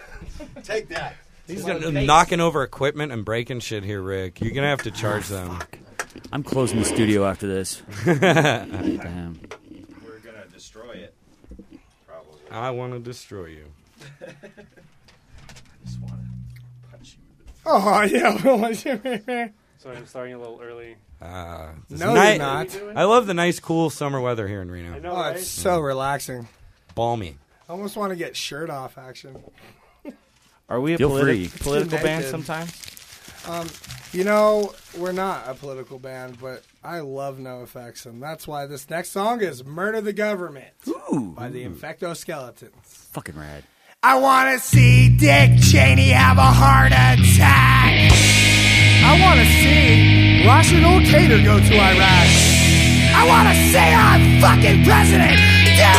Speaker 4: He's gonna, knocking over equipment and breaking shit here, Rick. You're gonna have to charge them.
Speaker 6: I'm closing the studio after this. Damn.
Speaker 3: We're gonna destroy it. Probably.
Speaker 4: I want to destroy you.
Speaker 3: I just want to punch you.
Speaker 9: Oh, yeah.
Speaker 11: Sorry, I'm starting a little early.
Speaker 4: Uh, this
Speaker 9: No,
Speaker 4: ni-
Speaker 9: you're not.
Speaker 4: I love the nice, cool summer weather here in
Speaker 11: I
Speaker 4: Reno.
Speaker 11: know,
Speaker 9: Oh,
Speaker 11: right?
Speaker 9: it's so relaxing.
Speaker 4: Balmy.
Speaker 9: I almost want to get shirt off action.
Speaker 10: Are we a
Speaker 6: Feel
Speaker 10: politi-
Speaker 6: free.
Speaker 10: political
Speaker 9: Naked.
Speaker 10: band sometimes?
Speaker 9: Um, you know, we're not a political band, but I love NoFX, and that's why this next song is Murder the Government by the Infecto Skeletons.
Speaker 6: Fucking rad.
Speaker 7: I want to see Dick Cheney have a heart attack.
Speaker 9: I want to see Russian old Cater go to Iraq.
Speaker 7: I want to see our fucking president do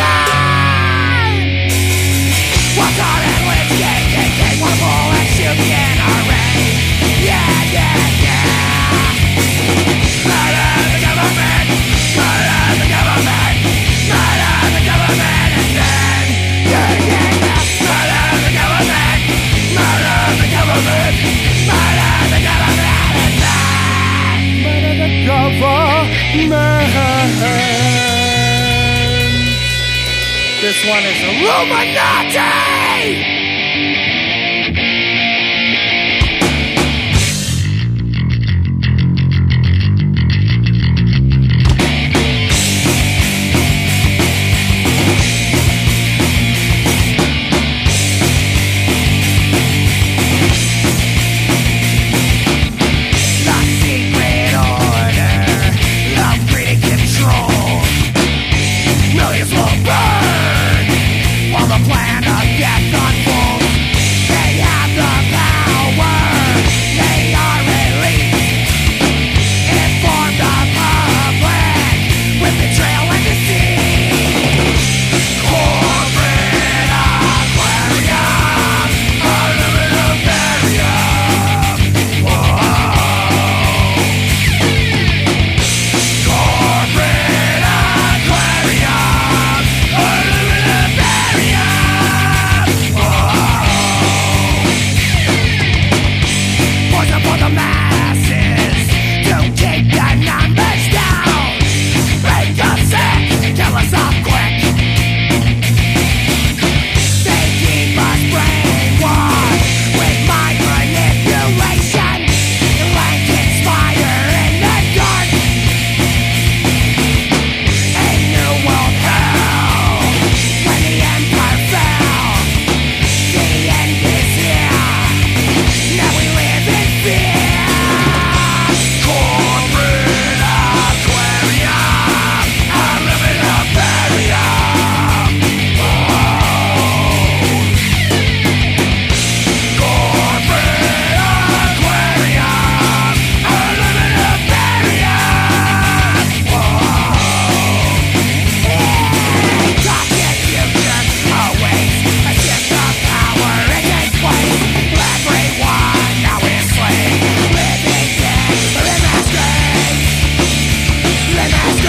Speaker 7: time. What's our endless game? King, king, one bull and shoot me in already. Yeah, yeah, yeah. Murder the government. Murder the government. Murder the government. And then, yeah, yeah, yeah. Murder the government. Murder the government. Murder the government. And then, murder the government. This one is Illuminati! The secret order of greed and control. Millions will burn while the plan of death unfolds.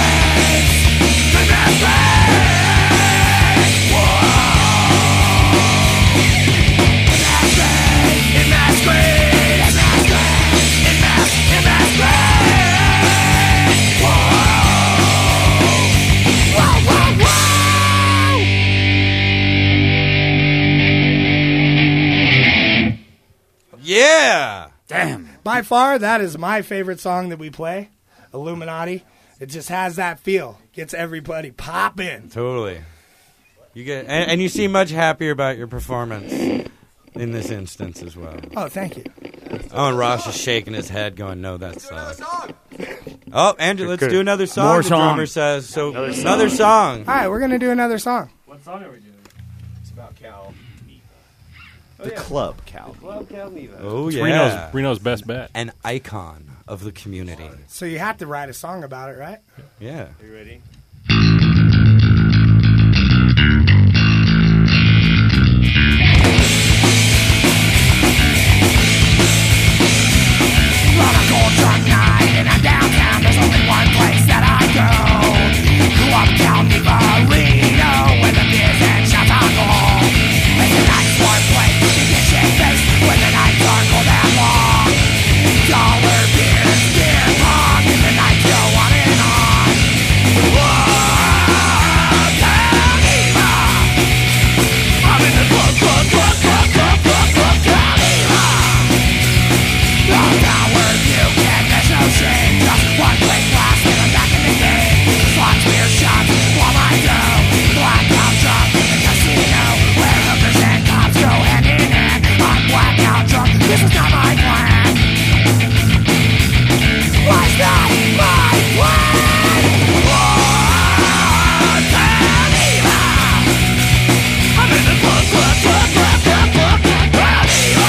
Speaker 4: Yeah.
Speaker 6: Damn.
Speaker 9: By far, that is my favorite song that we play, Illuminati. It just has that feel. Gets everybody popping.
Speaker 4: Totally. You get, and, and you seem much happier about your performance in this instance as well.
Speaker 9: Oh, thank you.
Speaker 4: Oh, and Ross is shaking his head, going, "No, that's uh, oh, Andrew, let's
Speaker 8: Good.
Speaker 4: do another song."
Speaker 6: More
Speaker 4: the
Speaker 6: song.
Speaker 4: drummer says so.
Speaker 11: Another song.
Speaker 4: Another song.
Speaker 9: All right, we're going to do another song.
Speaker 11: What song are we doing?
Speaker 10: It's about Cal. The club, Cal.
Speaker 11: Club Cal Neva.
Speaker 4: Oh
Speaker 8: It's
Speaker 4: yeah,
Speaker 8: Reno's, Reno's best bet.
Speaker 4: an icon of the community.
Speaker 9: So you have to write a song about it, right?
Speaker 4: Yeah.
Speaker 11: Are you ready?
Speaker 7: On a cold drunk night in a downtown, there's only one place that I go. Club Cal Neva Reno, where the beers and shots alcohol. It's a nice warm place, you get shit-faced when the nights are cold and long. Dollar beers, beer pong, and the nights go on and on. Whoa, Cal Neva. I'm in the club, club, club, club, club, club, club, Cal Neva. No power, you can, there's no shame. Just one quick blast and I'm back in the game. Slots, beer shots, while I go. Blackout drunk in the casino, where hookers and cops go hand in hand. I'm blackout drunk, this is not my plan. Was not my plan. Whoa, Cal Neva. I'm in the club, club, club, club, club, club, club, Cal Neva.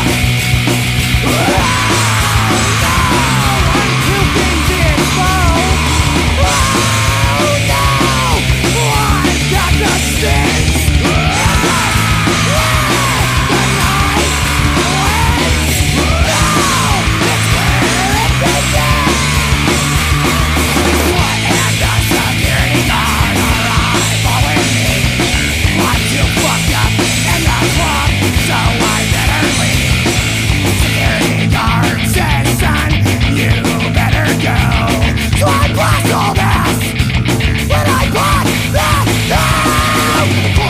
Speaker 7: So I better leave. Security guard says, son, you better go. So I blast all this, but I blast that down.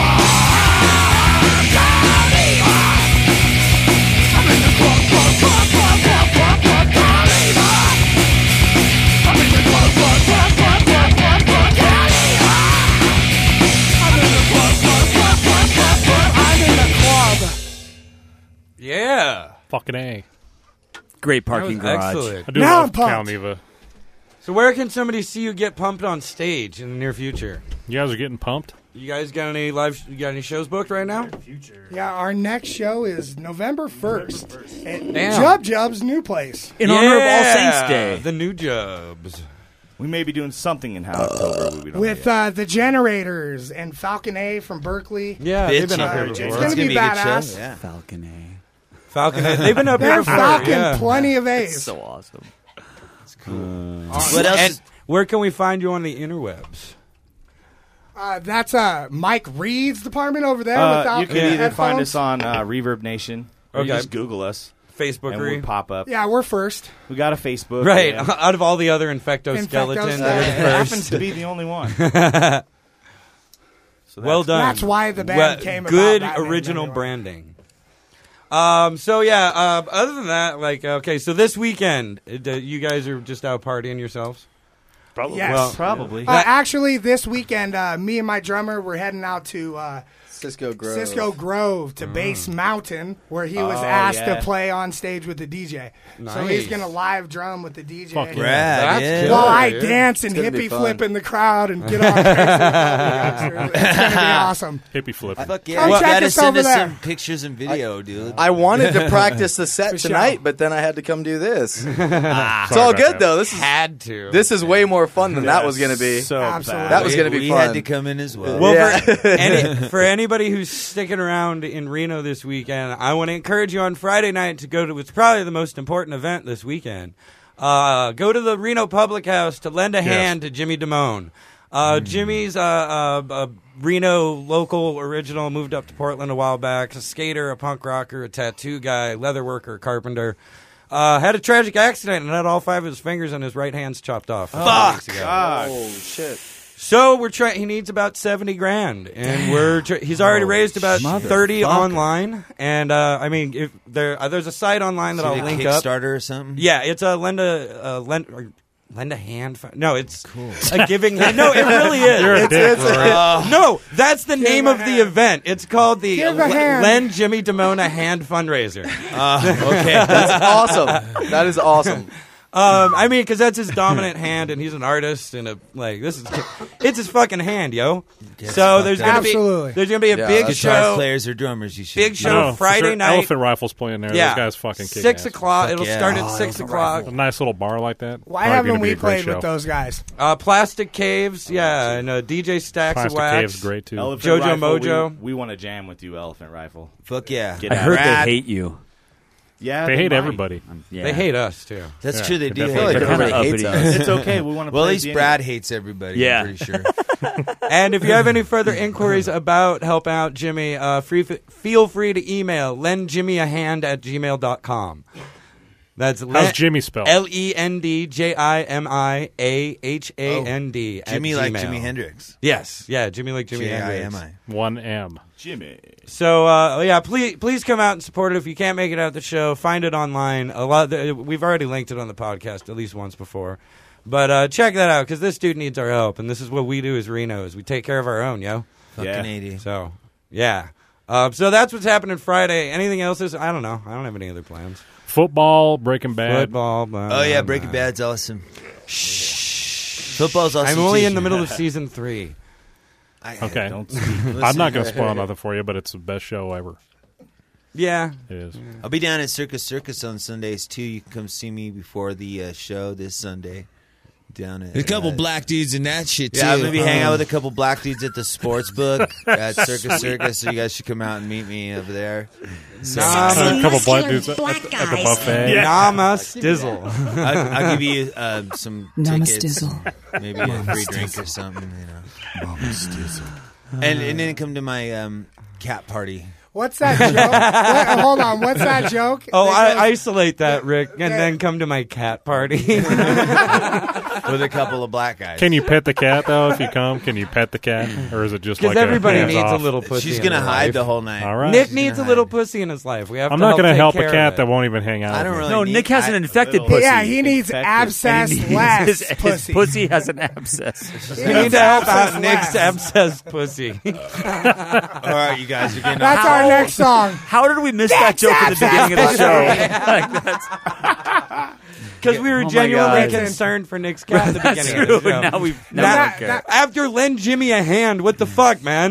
Speaker 7: Cal Neva. I'm in the club, club, club, club, club, club, club, Cal Neva. I'm in the club, club, club, club, club, club, club, Cal Neva. I'm in the club, club, club, club, club, club. I'm in the club.
Speaker 4: Yeah.
Speaker 8: Fucking A.
Speaker 6: Great
Speaker 4: That
Speaker 6: parking
Speaker 4: was
Speaker 6: garage.
Speaker 4: excellent.
Speaker 8: I do
Speaker 9: Now I'm
Speaker 8: love Cal
Speaker 9: pumped.
Speaker 8: Neva.
Speaker 4: So where can somebody see you get pumped on stage in the near future?
Speaker 8: You guys are getting pumped?
Speaker 4: You guys got any live? You got any shows booked right now?
Speaker 9: Yeah, our next show is November first at
Speaker 4: Damn.
Speaker 9: Jub Jub's new place.
Speaker 6: In honor of All
Speaker 4: Yeah,
Speaker 6: Saints Day.
Speaker 4: the new Jubs.
Speaker 10: We may be doing something in October. We don't
Speaker 9: With
Speaker 10: know
Speaker 9: uh, the Generators and Falcon A from Berkeley.
Speaker 4: Yeah, they've been up here
Speaker 9: Uh,
Speaker 4: before.
Speaker 9: It's going to be
Speaker 5: a good
Speaker 9: badass.
Speaker 5: show. Yeah.
Speaker 6: Falcon A.
Speaker 4: Falcon. They've been up here
Speaker 9: They're
Speaker 4: before.
Speaker 9: Falcon
Speaker 4: yeah.
Speaker 9: plenty of A's.
Speaker 6: So awesome.
Speaker 5: What else?
Speaker 4: And
Speaker 5: is-
Speaker 4: where can we find you on the interwebs?
Speaker 9: Uh, that's uh, Mike Reed's department over there.
Speaker 10: Uh,
Speaker 9: without
Speaker 10: you can
Speaker 9: the
Speaker 10: either find
Speaker 9: headphones.
Speaker 10: us on uh, Reverb Nation, or you
Speaker 4: Okay.
Speaker 10: just Google us,
Speaker 4: Facebook
Speaker 10: and
Speaker 4: or
Speaker 10: we'll pop up.
Speaker 9: Yeah, we're first.
Speaker 10: We got a Facebook,
Speaker 4: Right,
Speaker 10: yeah.
Speaker 4: out of all the other infecto skeletons,
Speaker 9: Infecto-
Speaker 10: Uh,
Speaker 9: Yeah.
Speaker 10: it happens to be the only one. So
Speaker 4: well
Speaker 10: that's-
Speaker 4: done.
Speaker 9: That's why the band
Speaker 4: Well,
Speaker 9: came about
Speaker 4: Good
Speaker 9: that name
Speaker 4: original
Speaker 9: anyway.
Speaker 4: branding. Um. So yeah. Uh, other than that, like, okay. So this weekend, uh, you guys are just out partying yourselves.
Speaker 11: Probably.
Speaker 9: Yes.
Speaker 4: Well,
Speaker 10: Probably.
Speaker 9: Uh, actually, this weekend, uh, me and my drummer were heading out to uh,
Speaker 16: Cisco Grove.
Speaker 9: Cisco Grove to Base Mountain, where he was
Speaker 10: Oh,
Speaker 9: asked
Speaker 10: yeah.
Speaker 9: to play on stage with the D J. So
Speaker 4: Nice.
Speaker 9: he's going to live drum with the D J.
Speaker 8: Fuck yeah.
Speaker 5: Rad,
Speaker 4: That's
Speaker 5: yeah.
Speaker 4: killer.
Speaker 9: While I
Speaker 4: Yeah.
Speaker 9: dance and
Speaker 16: It's gonna be
Speaker 9: hippie
Speaker 16: fun.
Speaker 9: flip in the crowd and get all crazy with all the youngsters. It's going to be awesome.
Speaker 8: Hippie flip.
Speaker 5: Fuck yeah.
Speaker 9: Come
Speaker 5: you
Speaker 9: check
Speaker 5: gotta
Speaker 9: us
Speaker 5: send
Speaker 9: over
Speaker 5: us
Speaker 9: there.
Speaker 5: some pictures and video, dude.
Speaker 16: I wanted to practice the set
Speaker 9: For sure.
Speaker 16: tonight, but then I had to come do this. it's
Speaker 8: Sorry
Speaker 16: all
Speaker 8: about
Speaker 16: good
Speaker 8: that.
Speaker 16: though. This is
Speaker 4: Had to.
Speaker 16: this is way more fun than that was going to be.
Speaker 10: So
Speaker 9: Absolutely.
Speaker 10: bad.
Speaker 16: That was
Speaker 5: We-
Speaker 16: gonna be
Speaker 5: we
Speaker 16: fun.
Speaker 5: had to come in as well.
Speaker 4: Well,
Speaker 16: Yeah.
Speaker 4: for, any, for anybody who's sticking around in Reno this weekend, I want to encourage you on Friday night to go to what's probably the most important event this weekend. Uh, go to the Reno Public House to lend a
Speaker 8: Yes.
Speaker 4: hand to Jimmy Damone. Uh, Jimmy's uh, uh, a Reno local original, moved up to Portland a while back. A skater, a punk rocker, a tattoo guy, leather worker, carpenter. Uh, had a tragic accident and had all five of his fingers and his right hands chopped off. a couple weeks ago.
Speaker 16: Oh, shit.
Speaker 4: So we're trying. He needs about seventy grand, and we're tr- he's already raised about thirty online. And uh, I mean, if there uh, there's a site online that
Speaker 5: Is it
Speaker 4: I'll
Speaker 5: a
Speaker 4: link up.
Speaker 5: Kickstarter or something?
Speaker 4: Yeah, it's a lend a uh, lend or lend a hand. Fund. No, it's cool. A giving hand. No, it really is.
Speaker 8: You're a
Speaker 4: It's-
Speaker 8: dick,
Speaker 4: it's-
Speaker 8: Rory.
Speaker 4: uh, no, that's the name of the event. It's called the
Speaker 9: Give a
Speaker 4: L-
Speaker 9: hand.
Speaker 4: Lend Jimmy Damone a Hand fundraiser.
Speaker 5: Okay.
Speaker 16: That's awesome. That is awesome.
Speaker 4: Um, I mean, because that's his dominant hand, and he's an artist, and a like this is it's his fucking hand, yo. So there's gonna
Speaker 9: Absolutely.
Speaker 4: be there's gonna be a
Speaker 16: Yeah,
Speaker 4: big
Speaker 16: that's
Speaker 5: Guitar
Speaker 4: show,
Speaker 5: players or drummers, you should.
Speaker 4: big show
Speaker 8: No, for
Speaker 4: Friday
Speaker 8: sure.
Speaker 4: night.
Speaker 8: Elephant Rifle's playing there.
Speaker 4: Yeah,
Speaker 8: Those guys fucking kick
Speaker 4: six
Speaker 8: ass.
Speaker 4: o'clock.
Speaker 5: Fuck
Speaker 4: It'll
Speaker 5: yeah.
Speaker 4: start at
Speaker 9: Oh,
Speaker 4: six
Speaker 9: Elephant
Speaker 4: o'clock.
Speaker 8: A nice little bar like that.
Speaker 9: Why
Speaker 8: Probably
Speaker 9: haven't
Speaker 8: gonna be
Speaker 9: we
Speaker 8: a great
Speaker 9: played
Speaker 8: show.
Speaker 9: with those guys?
Speaker 4: Uh, Plastic Caves, yeah, and uh, D J Stacks
Speaker 8: Plastic
Speaker 4: of Wax.
Speaker 8: Cave's great too.
Speaker 10: Elephant
Speaker 4: Jojo
Speaker 10: Rifle,
Speaker 4: Mojo.
Speaker 10: We, we want to jam with you, Elephant Rifle.
Speaker 5: Fuck yeah.
Speaker 10: Get
Speaker 6: I
Speaker 10: out.
Speaker 6: heard
Speaker 5: Brad.
Speaker 6: they hate you.
Speaker 10: Yeah,
Speaker 8: They hate
Speaker 10: might.
Speaker 8: everybody.
Speaker 6: Yeah.
Speaker 4: They hate us too.
Speaker 5: That's
Speaker 8: Yeah,
Speaker 5: true. They
Speaker 8: they
Speaker 5: do.
Speaker 8: definitely
Speaker 5: hate
Speaker 8: do.
Speaker 5: everybody.
Speaker 6: Everybody
Speaker 16: hates
Speaker 6: uppity.
Speaker 16: us.
Speaker 10: It's okay. We want to
Speaker 5: Well, at
Speaker 10: play
Speaker 5: least
Speaker 10: the
Speaker 5: Brad hates everybody.
Speaker 6: Yeah.
Speaker 5: I'm pretty sure.
Speaker 4: And if you have any further inquiries about help out Jimmy, uh, free, feel free to email lend jimmy a hand at gmail dot com. That's
Speaker 8: How's
Speaker 4: len-
Speaker 8: Jimmy spelled?
Speaker 4: L E N D J I M I A H A N D. at
Speaker 5: Jimmy like
Speaker 4: Gmail.
Speaker 5: Jimi Hendrix.
Speaker 4: Yes, yeah, Jimmy like Jimi
Speaker 5: J I
Speaker 4: Hendrix.
Speaker 5: M I.
Speaker 8: One M.
Speaker 10: Jimmy.
Speaker 4: So uh, yeah, please please come out and support it. If you can't make it out the show, find it online. A lot. We've already linked it on the podcast at least once before, but uh, check that out because this dude needs our help, and this is what we do as Renos. We take care of our own, yo.
Speaker 5: Fucking
Speaker 10: Yeah.
Speaker 5: eighty.
Speaker 4: So yeah, uh, so that's what's happening Friday. Anything else? Is I don't know. I don't have any other plans.
Speaker 8: Football, Breaking Bad.
Speaker 4: Football. Blah,
Speaker 5: Oh yeah,
Speaker 4: blah,
Speaker 5: Breaking
Speaker 4: blah.
Speaker 5: Bad's awesome. Shh. Football's awesome.
Speaker 4: I'm only
Speaker 5: too.
Speaker 4: in the middle of season three.
Speaker 5: I,
Speaker 8: Okay.
Speaker 10: Don't speak.
Speaker 8: I'm not going to spoil nothing for you, but it's the best show ever.
Speaker 4: Yeah.
Speaker 8: It is.
Speaker 5: I'll be down at Circus Circus on Sundays too. You can come see me before the uh, show this Sunday. Down at
Speaker 12: There's a couple
Speaker 5: uh,
Speaker 12: black dudes in that shit too.
Speaker 5: Yeah, I'm gonna be hanging out with a
Speaker 12: Uh,
Speaker 5: couple black dudes at the sports book at Circus Circus. So you guys should come out and meet me over there. So,
Speaker 4: Nah,
Speaker 8: a couple black
Speaker 13: muscular
Speaker 8: dudes at,
Speaker 13: black
Speaker 8: at the- at the
Speaker 13: guys.
Speaker 8: buffet.
Speaker 4: Nama Stizzle.
Speaker 5: I'll, I'll give you uh, some
Speaker 17: Nama
Speaker 5: tickets,
Speaker 17: Stizzle.
Speaker 5: maybe a free drink or something. You know, and and then come to my um, cat party.
Speaker 9: What's that joke? What- hold on. What's that joke?
Speaker 4: Oh,
Speaker 9: That
Speaker 4: I
Speaker 9: goes-
Speaker 4: isolate that, Rick, and then come to my cat party.
Speaker 5: With a couple of black guys.
Speaker 8: Can you pet the cat though? If you come, can you pet the cat, or is it just
Speaker 4: Because
Speaker 8: like
Speaker 4: everybody
Speaker 8: a
Speaker 4: needs
Speaker 8: hands
Speaker 4: a
Speaker 8: off?
Speaker 4: little pussy.
Speaker 5: She's
Speaker 4: in
Speaker 5: gonna
Speaker 4: their
Speaker 5: hide
Speaker 4: life.
Speaker 5: the whole night.
Speaker 8: All right.
Speaker 4: Nick
Speaker 5: She's
Speaker 4: needs a
Speaker 5: gonna
Speaker 4: little
Speaker 5: hide.
Speaker 4: pussy in his life. We have
Speaker 8: I'm
Speaker 4: to
Speaker 8: not
Speaker 4: help
Speaker 8: going to
Speaker 4: take
Speaker 8: help a
Speaker 4: care
Speaker 8: cat
Speaker 4: of
Speaker 8: that
Speaker 4: it.
Speaker 8: won't even hang out.
Speaker 5: I don't
Speaker 8: with me.
Speaker 5: really.
Speaker 6: No,
Speaker 5: need,
Speaker 6: Nick has
Speaker 5: I-
Speaker 6: an infected
Speaker 10: little-
Speaker 6: pussy.
Speaker 9: Yeah, he needs
Speaker 10: Infected.
Speaker 9: abscess
Speaker 6: His,
Speaker 9: less
Speaker 6: his
Speaker 9: pussy.
Speaker 6: pussy has an abscess.
Speaker 4: We need to help out
Speaker 9: Abscess
Speaker 4: Nick's
Speaker 9: less.
Speaker 4: abscessed pussy.
Speaker 5: All right, you guys are getting.
Speaker 9: That's
Speaker 5: off.
Speaker 9: our next song.
Speaker 6: How did we miss that joke at the beginning of the show? Like, that's
Speaker 4: Because we were
Speaker 6: Oh my
Speaker 4: genuinely
Speaker 6: God.
Speaker 4: concerned for Nick's cat at the
Speaker 6: That's
Speaker 4: beginning
Speaker 6: true.
Speaker 4: of the show.
Speaker 6: Now we now
Speaker 4: Now-
Speaker 6: we don't care.
Speaker 4: After lend Jimmy a hand, what the fuck, man?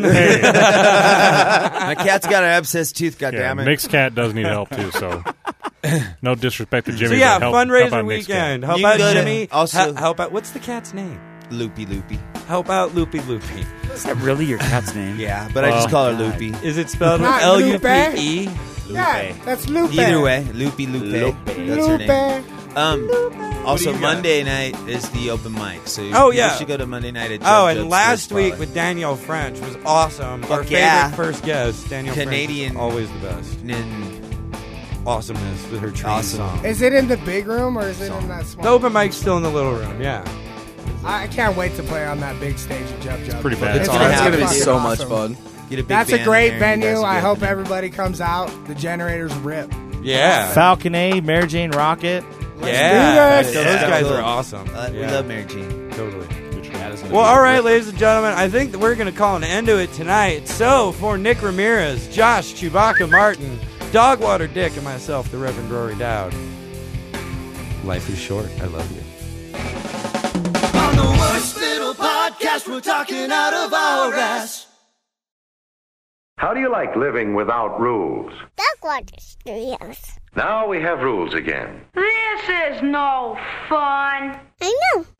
Speaker 5: My cat's got an abscessed tooth.
Speaker 8: Yeah,
Speaker 5: Goddamn it.
Speaker 8: Nick's cat does need help too. So, no disrespect to Jimmy.
Speaker 4: So yeah,
Speaker 8: but help, help
Speaker 4: fundraiser
Speaker 8: out Nick's cat.
Speaker 4: weekend. Help
Speaker 5: You can
Speaker 4: out
Speaker 5: go to-
Speaker 4: Jimmy.
Speaker 5: also-
Speaker 4: He- help out. What's the cat's name?
Speaker 5: Loopy Loopy.
Speaker 4: Help out Loopy Loopy.
Speaker 6: Is that really your cat's name?
Speaker 5: Yeah, but I just
Speaker 8: Oh,
Speaker 5: call her
Speaker 6: God.
Speaker 5: Loopy.
Speaker 4: Is it spelled with
Speaker 9: Not
Speaker 4: L U P
Speaker 9: Lupe.
Speaker 4: E?
Speaker 9: Yeah, that's Lupe.
Speaker 5: Either way, Loopy Lupe. That's her name.
Speaker 9: Lupe.
Speaker 5: Um, also,
Speaker 10: you got?
Speaker 5: Monday night is the open mic. So
Speaker 4: Oh,
Speaker 5: people
Speaker 4: yeah.
Speaker 5: should go to Monday night at Jub
Speaker 4: Oh, and
Speaker 5: Jub's
Speaker 4: last
Speaker 5: Sports
Speaker 4: week
Speaker 5: Bar.
Speaker 4: with Danielle French was awesome. Our
Speaker 5: Fuck
Speaker 4: favorite
Speaker 5: yeah.
Speaker 4: first guest, Danielle
Speaker 5: Canadian-
Speaker 4: French. Always the best.
Speaker 5: And
Speaker 4: Awesomeness with her train
Speaker 5: Awesome.
Speaker 4: song.
Speaker 9: Is it in the big room or is it in that small?
Speaker 4: The open mic's still in the little room, yeah.
Speaker 9: I can't wait to play on that big stage at Jub Jub.
Speaker 8: pretty bad.
Speaker 16: It's,
Speaker 5: It's
Speaker 16: gonna,
Speaker 5: gonna
Speaker 16: be
Speaker 5: happen.
Speaker 16: so much
Speaker 9: awesome.
Speaker 16: fun.
Speaker 5: get a big
Speaker 9: That's a
Speaker 5: band in
Speaker 9: great
Speaker 5: there, and you guys
Speaker 9: venue.
Speaker 5: will
Speaker 9: I
Speaker 5: be
Speaker 9: hope
Speaker 5: opening.
Speaker 9: everybody comes out. The generators rip.
Speaker 4: Yeah.
Speaker 10: Falcon A, Mary Jane Rocket.
Speaker 4: Yeah.
Speaker 9: do
Speaker 4: So
Speaker 9: this.
Speaker 4: those guys
Speaker 5: Cool.
Speaker 4: are awesome.
Speaker 5: Uh, We
Speaker 4: Yeah.
Speaker 5: love Mary Jane.
Speaker 4: Totally.
Speaker 10: That is gonna
Speaker 4: Well,
Speaker 10: be
Speaker 4: all
Speaker 10: a
Speaker 4: right,
Speaker 10: rip.
Speaker 4: ladies and gentlemen, I think that we're going to call an end to it tonight. So, for Nick Ramirez, Josh Chewbacca Martin, Dogwater Dick, and myself, the Reverend Rory Dowd, life is short. I love you.
Speaker 7: On the worst little podcast, we're talking out of our ass.
Speaker 3: How do you like living without rules?
Speaker 13: Dogwater Studios.
Speaker 3: Now we have rules again.
Speaker 1: This is no fun.
Speaker 13: I know.